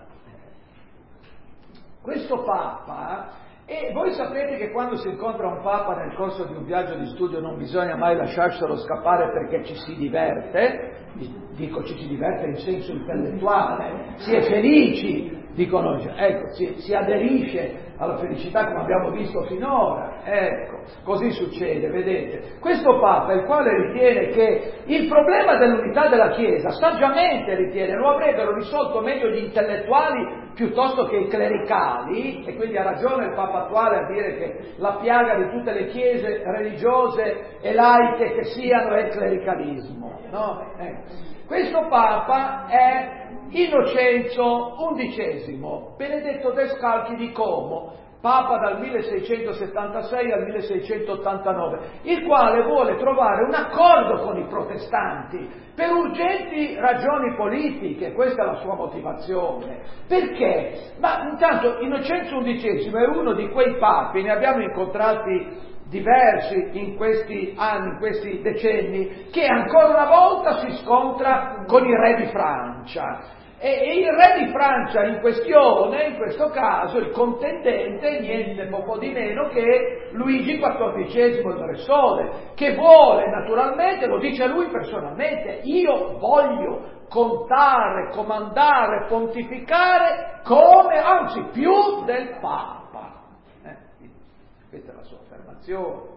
Questo Papa, e voi sapete che quando si incontra un Papa nel corso di un viaggio di studio non bisogna mai lasciarselo scappare perché ci si diverte, dico ci si diverte in senso intellettuale, si è felici di conoscere, ecco, si aderisce alla felicità come abbiamo visto finora, ecco, così succede, vedete. Questo Papa, il quale ritiene che il problema dell'unità della Chiesa, saggiamente ritiene, lo avrebbero risolto meglio gli intellettuali piuttosto che i clericali, e quindi ha ragione il Papa attuale a dire che la piaga di tutte le chiese religiose e laiche che siano è il clericalismo, no? Questo Papa è Innocenzo XI, Benedetto Descalchi di Como, Papa dal 1676 al 1689, il quale vuole trovare un accordo con i protestanti per urgenti ragioni politiche. Questa è la sua motivazione. Perché? Ma intanto Innocenzo XI è uno di quei papi, ne abbiamo incontrati diversi in questi anni, in questi decenni, che ancora una volta si scontra con il re di Francia. E il re di Francia in questione, in questo caso, il contendente, niente poco di meno che Luigi XIV il Re Sole, che vuole naturalmente, lo dice lui personalmente, io voglio contare, comandare, pontificare come, anzi più del Papa. Questa è la sua affermazione.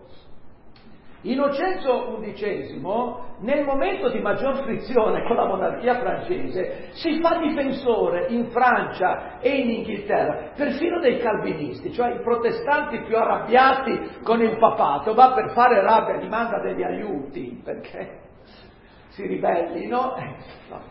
Innocenzo XI, nel momento di maggior frizione con la monarchia francese, si fa difensore in Francia e in Inghilterra, perfino dei calvinisti, cioè i protestanti più arrabbiati con il papato, va per fare rabbia, gli manda degli aiuti, perché si ribellino. No.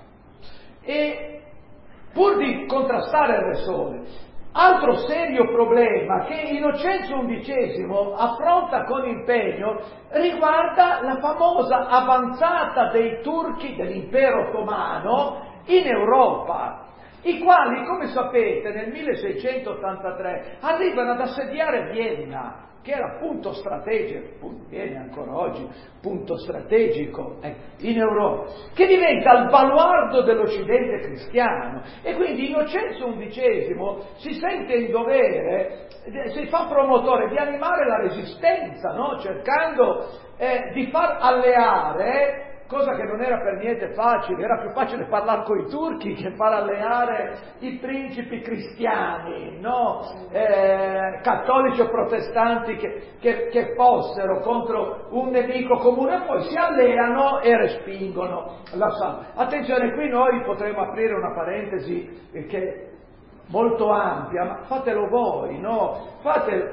E pur di contrastare il Re Sole, altro serio problema che Innocenzo XI affronta con impegno riguarda la famosa avanzata dei turchi dell'impero ottomano in Europa, i quali, come sapete, nel 1683 arrivano ad assediare Vienna, che era punto strategico, viene ancora oggi punto strategico in Europa, che diventa il baluardo dell'Occidente cristiano, e quindi Innocenzo XI si sente in dovere, si fa promotore di animare la resistenza, no? Cercando di far alleare, cosa che non era per niente facile, era più facile parlare con i turchi che far alleare i principi cristiani, no? Cattolici o protestanti che fossero contro un nemico comune, poi si alleano e respingono la salva. Attenzione, qui noi potremmo aprire una parentesi che molto ampia, ma fatelo voi, no? Fate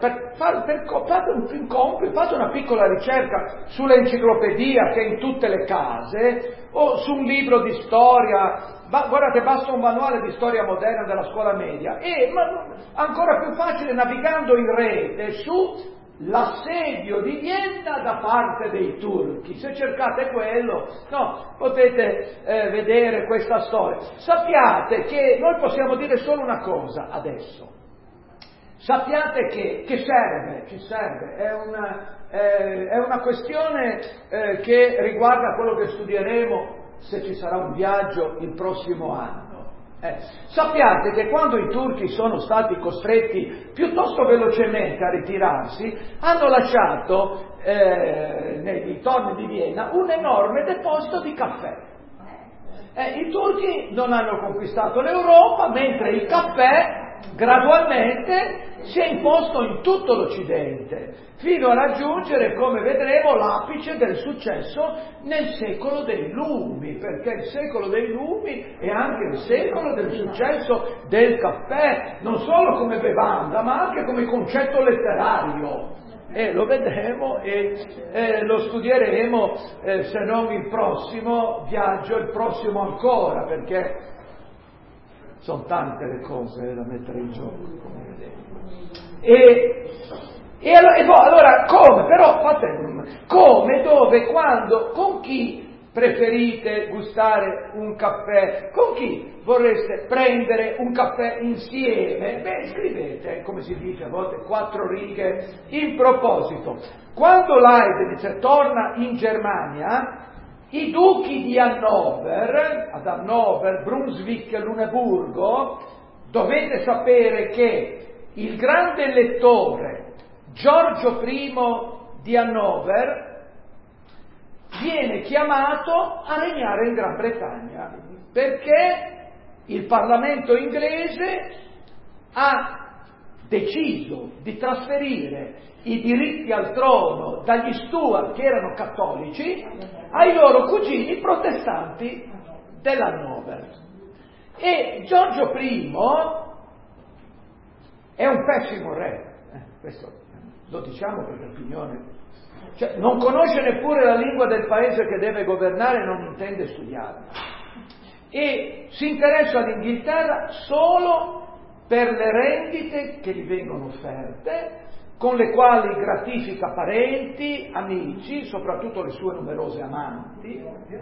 un compito, fate una piccola ricerca sull'enciclopedia che è in tutte le case, o su un libro di storia. Guardate, basta un manuale di storia moderna della scuola media, ma ancora più facile navigando in rete su l'assedio di Vienna da parte dei turchi. Se cercate quello, no, potete vedere questa storia. Sappiate che noi possiamo dire solo una cosa adesso. Sappiate che ci serve, è una questione che riguarda quello che studieremo se ci sarà un viaggio il prossimo anno. Sappiate che quando i turchi sono stati costretti piuttosto velocemente a ritirarsi, hanno lasciato nei dintorni di Vienna un enorme deposito di caffè. I turchi non hanno conquistato l'Europa, mentre il caffè gradualmente si è imposto in tutto l'Occidente, fino a raggiungere, come vedremo, l'apice del successo nel secolo dei Lumi, perché il secolo dei Lumi è anche il secolo del successo del caffè, non solo come bevanda, ma anche come concetto letterario. Lo vedremo e lo studieremo, se non il prossimo viaggio, il prossimo ancora, perché sono tante le cose da mettere in gioco, come vedete. Allora come? Però fate come, dove, quando, con chi preferite gustare un caffè? Con chi vorreste prendere un caffè insieme? Beh, scrivete, come si dice a volte, 4 righe in proposito. Quando Leibniz torna in Germania, i duchi di Hannover, ad Hannover, Brunswick e Luneburgo, dovete sapere che il grande lettore Giorgio I di Hannover viene chiamato a regnare in Gran Bretagna perché il Parlamento inglese ha deciso di trasferire i diritti al trono dagli Stuart, che erano cattolici, ai loro cugini protestanti dell'Hannover. E Giorgio I è un pessimo re, questo lo diciamo per opinione. Cioè, non conosce neppure la lingua del paese che deve governare e non intende studiarla. E si interessa all'Inghilterra solo per le rendite che gli vengono offerte, con le quali gratifica parenti, amici, soprattutto le sue numerose amanti.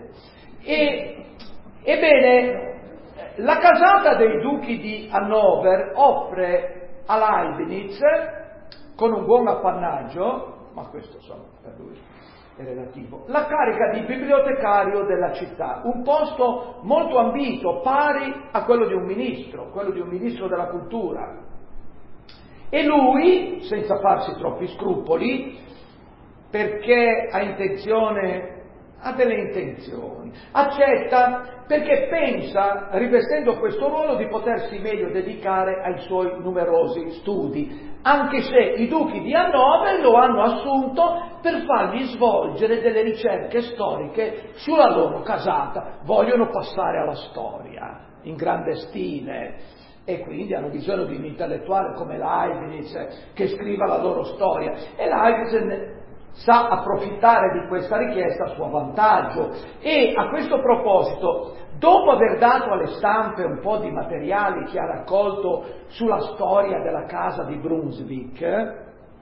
Ebbene, la casata dei duchi di Hannover offre a Leibniz, con un buon appannaggio, ma questo insomma per lui è relativo, la carica di bibliotecario della città, un posto molto ambito, pari a quello di un ministro della cultura. E lui, senza farsi troppi scrupoli, perché ha delle intenzioni, accetta perché pensa, rivestendo questo ruolo, di potersi meglio dedicare ai suoi numerosi studi, anche se i duchi di Hannover lo hanno assunto per fargli svolgere delle ricerche storiche sulla loro casata. Vogliono passare alla storia in grande stile e quindi hanno bisogno di un intellettuale come Leibniz che scriva la loro storia, e Leibniz sa approfittare di questa richiesta a suo vantaggio. E a questo proposito, dopo aver dato alle stampe un po' di materiali che ha raccolto sulla storia della casa di Brunswick, e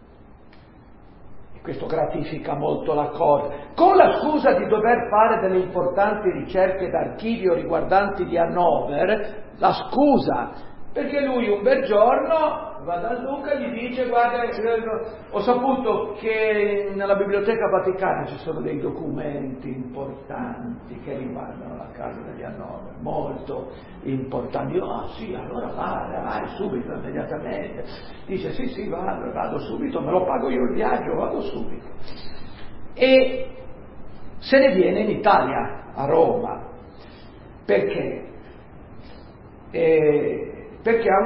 questo gratifica molto la cosa, con la scusa di dover fare delle importanti ricerche d'archivio riguardanti di Hannover, la scusa perché lui un bel giorno va dal duca e gli dice: guarda, ho saputo che nella Biblioteca Vaticana ci sono dei documenti importanti che riguardano la casa degli Hannover, molto importanti. Io, sì, allora vai subito, immediatamente. Dice: sì, vado subito, me lo pago io il viaggio, vado subito. E se ne viene in Italia, a Roma. Perché? Perché ha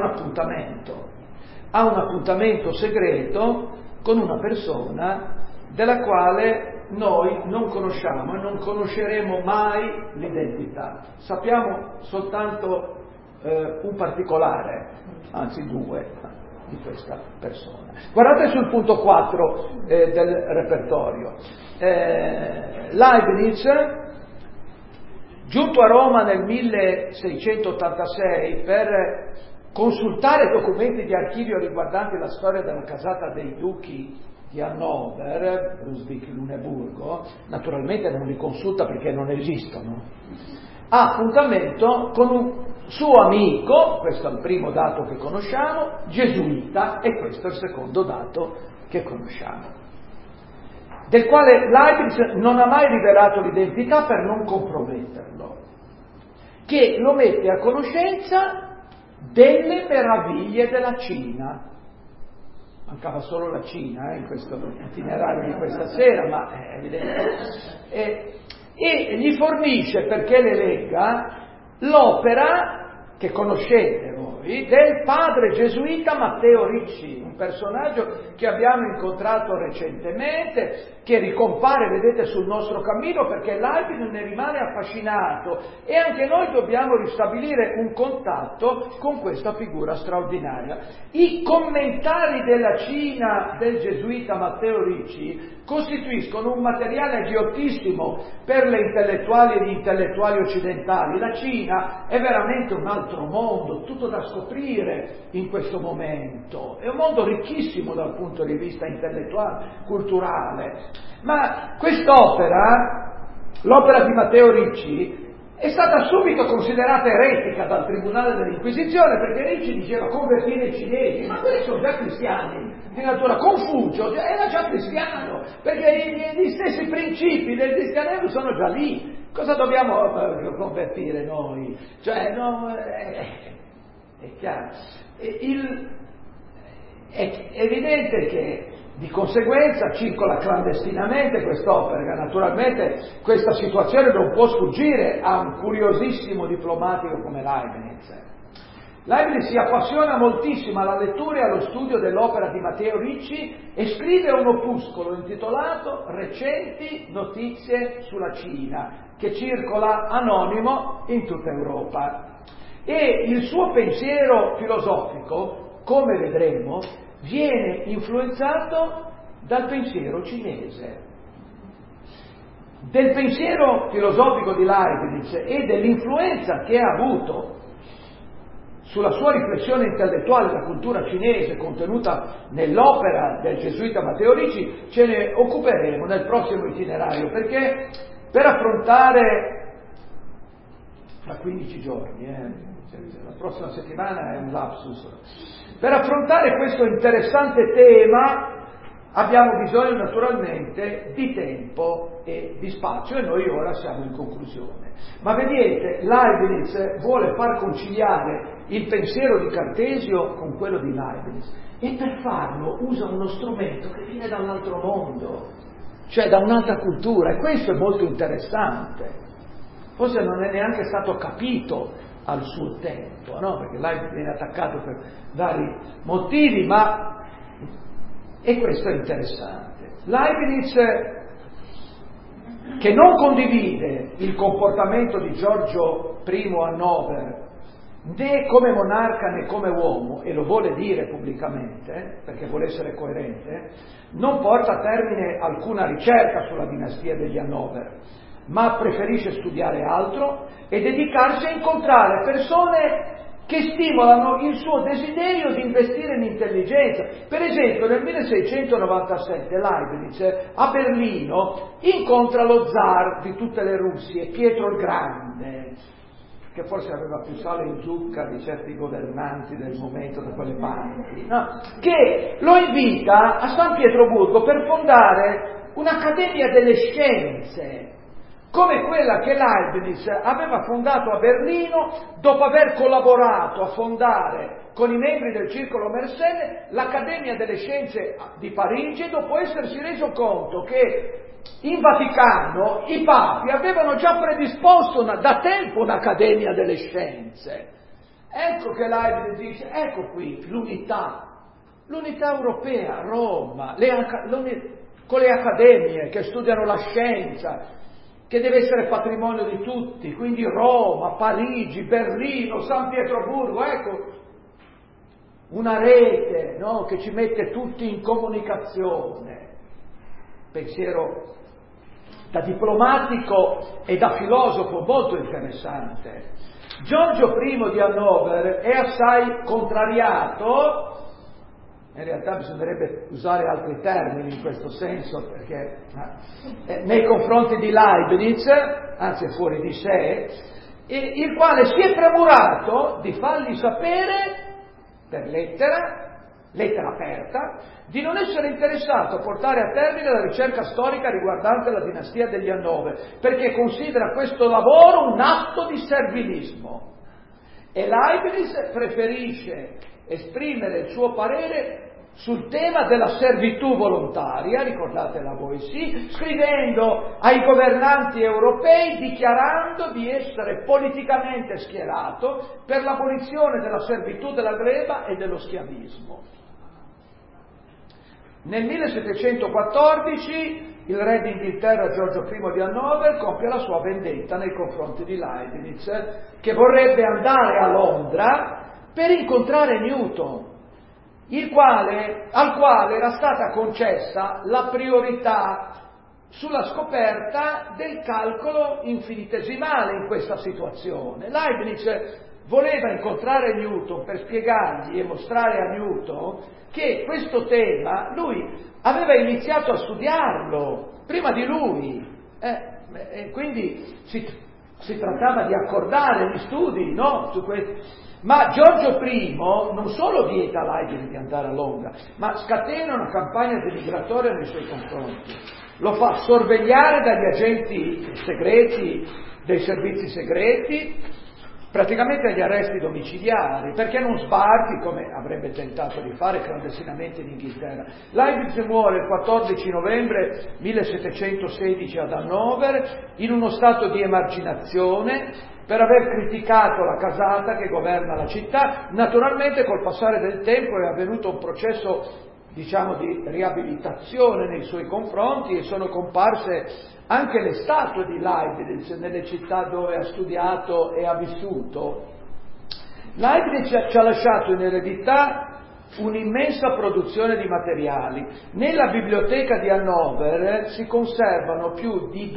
un appuntamento segreto con una persona della quale noi non conosciamo e non conosceremo mai l'identità. Sappiamo soltanto un particolare, anzi 2, di questa persona. Guardate sul punto 4 del repertorio. Leibniz, giunto a Roma nel 1686 per consultare documenti di archivio riguardanti la storia della casata dei duchi di Hannover, Brunswick, Luneburgo, naturalmente non li consulta perché non esistono, ha appuntamento con un suo amico, questo è il primo dato che conosciamo, gesuita, e questo è il secondo dato che conosciamo, del quale Leibniz non ha mai rivelato l'identità per non comprometterlo, che lo mette a conoscenza delle meraviglie della Cina. Mancava solo la Cina in questo itinerario di questa sera, ma è evidente. E gli fornisce, perché le legga, l'opera che conoscete voi, noi del padre gesuita Matteo Ricci, un personaggio che abbiamo incontrato recentemente, che ricompare, vedete, sul nostro cammino, perché Leibniz ne rimane affascinato e anche noi dobbiamo ristabilire un contatto con questa figura straordinaria. I commentari della Cina del gesuita Matteo Ricci costituiscono un materiale aggiottissimo per le intellettuali e gli intellettuali occidentali. La Cina è veramente un altro mondo, tutto da scoprire in questo momento. È un mondo ricchissimo dal punto di vista intellettuale, culturale. Ma quest'opera, l'opera di Matteo Ricci, è stata subito considerata eretica dal Tribunale dell'Inquisizione, perché Ricci diceva convertire i cinesi, ma quelli sono già cristiani di natura. Confucio era già cristiano, perché gli stessi principi del cristianesimo sono già lì. Cosa dobbiamo convertire noi? Cioè, no, è chiaro. È evidente che di conseguenza circola clandestinamente quest'opera. Naturalmente questa situazione non può sfuggire a un curiosissimo diplomatico come Leibniz. Leibniz si appassiona moltissimo alla lettura e allo studio dell'opera di Matteo Ricci e scrive un opuscolo intitolato Recenti notizie sulla Cina, che circola anonimo in tutta Europa. E il suo pensiero filosofico, come vedremo, viene influenzato dal pensiero cinese. Del pensiero filosofico di Leibniz e dell'influenza che ha avuto sulla sua riflessione intellettuale la cultura cinese contenuta nell'opera del gesuita Matteo Ricci, ce ne occuperemo nel prossimo itinerario, perché per affrontare fra 15 giorni, la prossima settimana è un lapsus, per affrontare questo interessante tema abbiamo bisogno naturalmente di tempo e di spazio, e noi ora siamo in conclusione. Ma vedete, Leibniz vuole far conciliare il pensiero di Cartesio con quello di Leibniz, e per farlo usa uno strumento che viene dall'altro mondo, cioè da un'altra cultura, e questo è molto interessante. Forse non è neanche stato capito al suo tempo, no? Perché Leibniz viene attaccato per vari motivi, e questo è interessante. Leibniz, che non condivide il comportamento di Giorgio I Hannover né come monarca né come uomo, e lo vuole dire pubblicamente, perché vuole essere coerente, non porta a termine alcuna ricerca sulla dinastia degli Hannover, ma preferisce studiare altro e dedicarsi a incontrare persone che stimolano il suo desiderio di investire in intelligenza. Per esempio, nel 1697 Leibniz a Berlino incontra lo zar di tutte le Russie, Pietro il Grande, che forse aveva più sale in zucca di certi governanti del momento da quelle parti, no? Che lo invita a San Pietroburgo per fondare un'accademia delle scienze, come quella che Leibniz aveva fondato a Berlino dopo aver collaborato a fondare con i membri del Circolo Mersenne l'Accademia delle Scienze di Parigi, dopo essersi reso conto che in Vaticano i papi avevano già predisposto da tempo un'Accademia delle Scienze. Ecco che Leibniz dice, ecco qui l'unità europea, Roma, con le accademie che studiano la scienza, che deve essere patrimonio di tutti, quindi Roma, Parigi, Berlino, San Pietroburgo, ecco, una rete, no, che ci mette tutti in comunicazione. Pensiero da diplomatico e da filosofo molto interessante. Giorgio I di Hannover è assai contrariato, in realtà bisognerebbe usare altri termini in questo senso, perché nei confronti di Leibniz, anzi è fuori di sé, il quale si è premurato di fargli sapere per lettera aperta, di non essere interessato a portare a termine la ricerca storica riguardante la dinastia degli Hannover, perché considera questo lavoro un atto di servilismo. E Leibniz preferisce esprimere il suo parere sul tema della servitù volontaria, ricordate la Boétie, scrivendo ai governanti europei dichiarando di essere politicamente schierato per l'abolizione della servitù della gleba e dello schiavismo. Nel 1714 il re d'Inghilterra Giorgio I di Hannover compie la sua vendetta nei confronti di Leibniz, che vorrebbe andare a Londra per incontrare Newton, al quale era stata concessa la priorità sulla scoperta del calcolo infinitesimale in questa situazione. Leibniz voleva incontrare Newton per spiegargli e mostrare a Newton che questo tema lui aveva iniziato a studiarlo prima di lui, e quindi si trattava di accordare gli studi, no? Su questo. Ma Giorgio I non solo vieta a Leibniz di andare a Londra, ma scatena una campagna denigratoria nei suoi confronti. Lo fa sorvegliare dagli agenti segreti, dei servizi segreti, praticamente agli arresti domiciliari, perché non sbarchi come avrebbe tentato di fare clandestinamente in Inghilterra. Leibniz muore il 14 novembre 1716 ad Hannover in uno stato di emarginazione per aver criticato la casata che governa la città. Naturalmente col passare del tempo è avvenuto un processo, diciamo, di riabilitazione nei suoi confronti e sono comparse anche le statue di Leibniz nelle città dove ha studiato e ha vissuto. Leibniz ci ha lasciato in eredità un'immensa produzione di materiali. Nella biblioteca di Hannover si conservano più di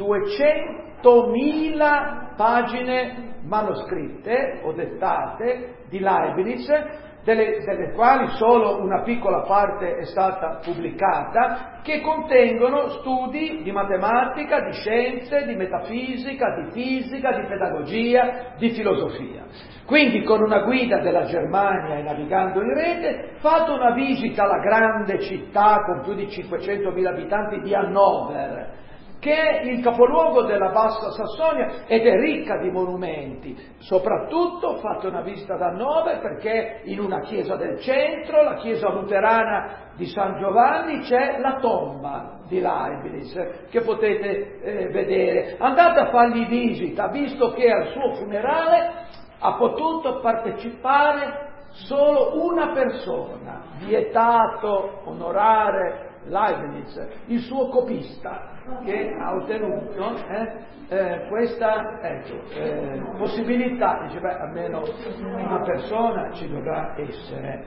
200.000 pagine manoscritte o dettate di Leibniz, delle quali solo una piccola parte è stata pubblicata, che contengono studi di matematica, di scienze, di metafisica, di fisica, di pedagogia, di filosofia. Quindi con una guida della Germania e navigando in rete, fate una visita alla grande città con più di 500.000 abitanti di Hannover, che è il capoluogo della Bassa Sassonia ed è ricca di monumenti. Soprattutto fate una visita ad Hannover perché in una chiesa del centro, la chiesa luterana di San Giovanni, c'è la tomba di Leibniz che potete vedere. Andate a fargli visita, visto che al suo funerale ha potuto partecipare solo una persona, vietato onorare Leibniz, il suo copista, che ha ottenuto questa possibilità. Dice, almeno una persona ci dovrà essere.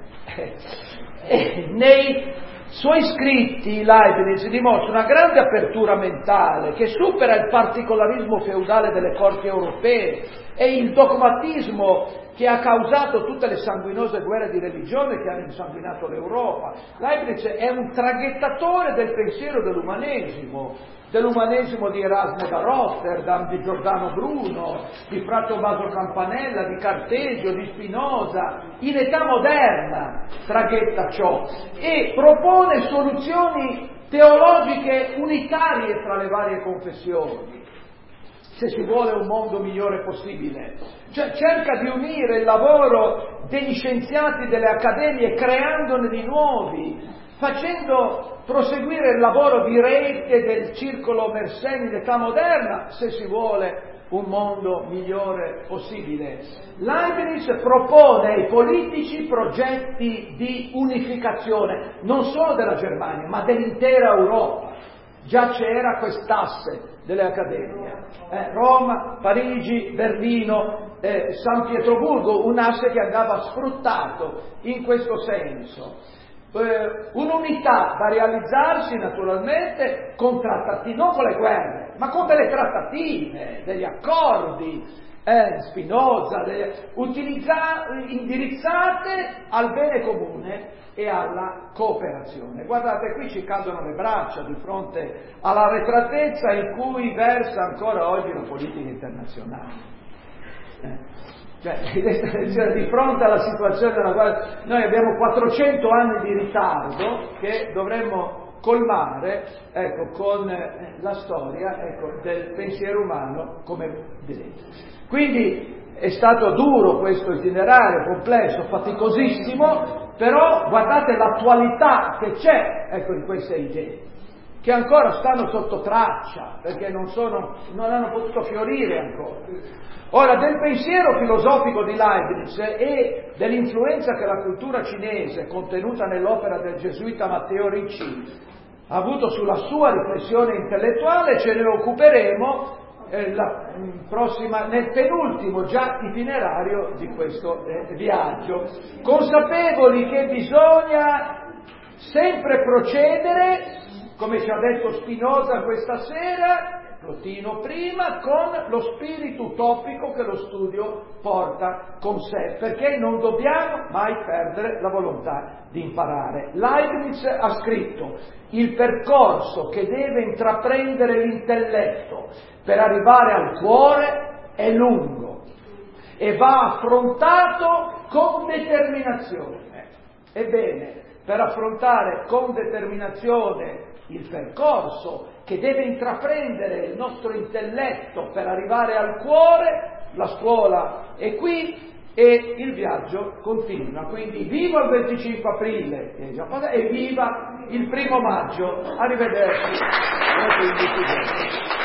Nei suoi scritti Leibniz dimostra una grande apertura mentale che supera il particolarismo feudale delle corti europee e il dogmatismo che ha causato tutte le sanguinose guerre di religione che hanno insanguinato l'Europa. Leibniz è un traghettatore del pensiero dell'umanesimo di Erasmo da Rotterdam, di Giordano Bruno, di Fra Tommaso Campanella, di Cartesio, di Spinoza. In età moderna traghetta ciò e propone soluzioni teologiche unitarie tra le varie confessioni, se si vuole un mondo migliore possibile. Cioè cerca di unire il lavoro degli scienziati delle accademie creandone di nuovi, facendo proseguire il lavoro di rete del circolo Mersenne in età moderna, se si vuole un mondo migliore possibile. Leibniz propone ai politici progetti di unificazione, non solo della Germania, ma dell'intera Europa. Già c'era quest'asse delle accademie, Roma, Parigi, Berlino, San Pietroburgo, un asse che andava sfruttato in questo senso. Un'unità da realizzarsi naturalmente con trattati, non con le guerre, ma con delle trattative, degli accordi, Spinoza, indirizzate al bene comune e alla cooperazione. Guardate, qui ci cadono le braccia di fronte alla arretratezza in cui versa ancora oggi la politica internazionale. Cioè, di fronte alla situazione nella quale noi abbiamo 400 anni di ritardo che dovremmo colmare, con la storia, del pensiero umano, come vedete. Quindi è stato duro questo itinerario, complesso, faticosissimo, però guardate l'attualità che c'è, ecco, in queste idee, che ancora stanno sotto traccia, perché non hanno potuto fiorire ancora. Ora, del pensiero filosofico di Leibniz e dell'influenza che la cultura cinese, contenuta nell'opera del gesuita Matteo Ricci, ha avuto sulla sua riflessione intellettuale, ce ne occuperemo nel penultimo già itinerario di questo viaggio, consapevoli che bisogna sempre procedere, come ci ha detto Spinoza questa sera, Plotino prima, con lo spirito utopico che lo studio porta con sé, perché non dobbiamo mai perdere la volontà di imparare. Leibniz ha scritto: il percorso che deve intraprendere l'intelletto per arrivare al cuore è lungo e va affrontato con determinazione. Ebbene, per affrontare con determinazione il percorso che deve intraprendere il nostro intelletto per arrivare al cuore, la scuola è qui e il viaggio continua. Quindi viva il 25 aprile e viva il 1 maggio. Arrivederci.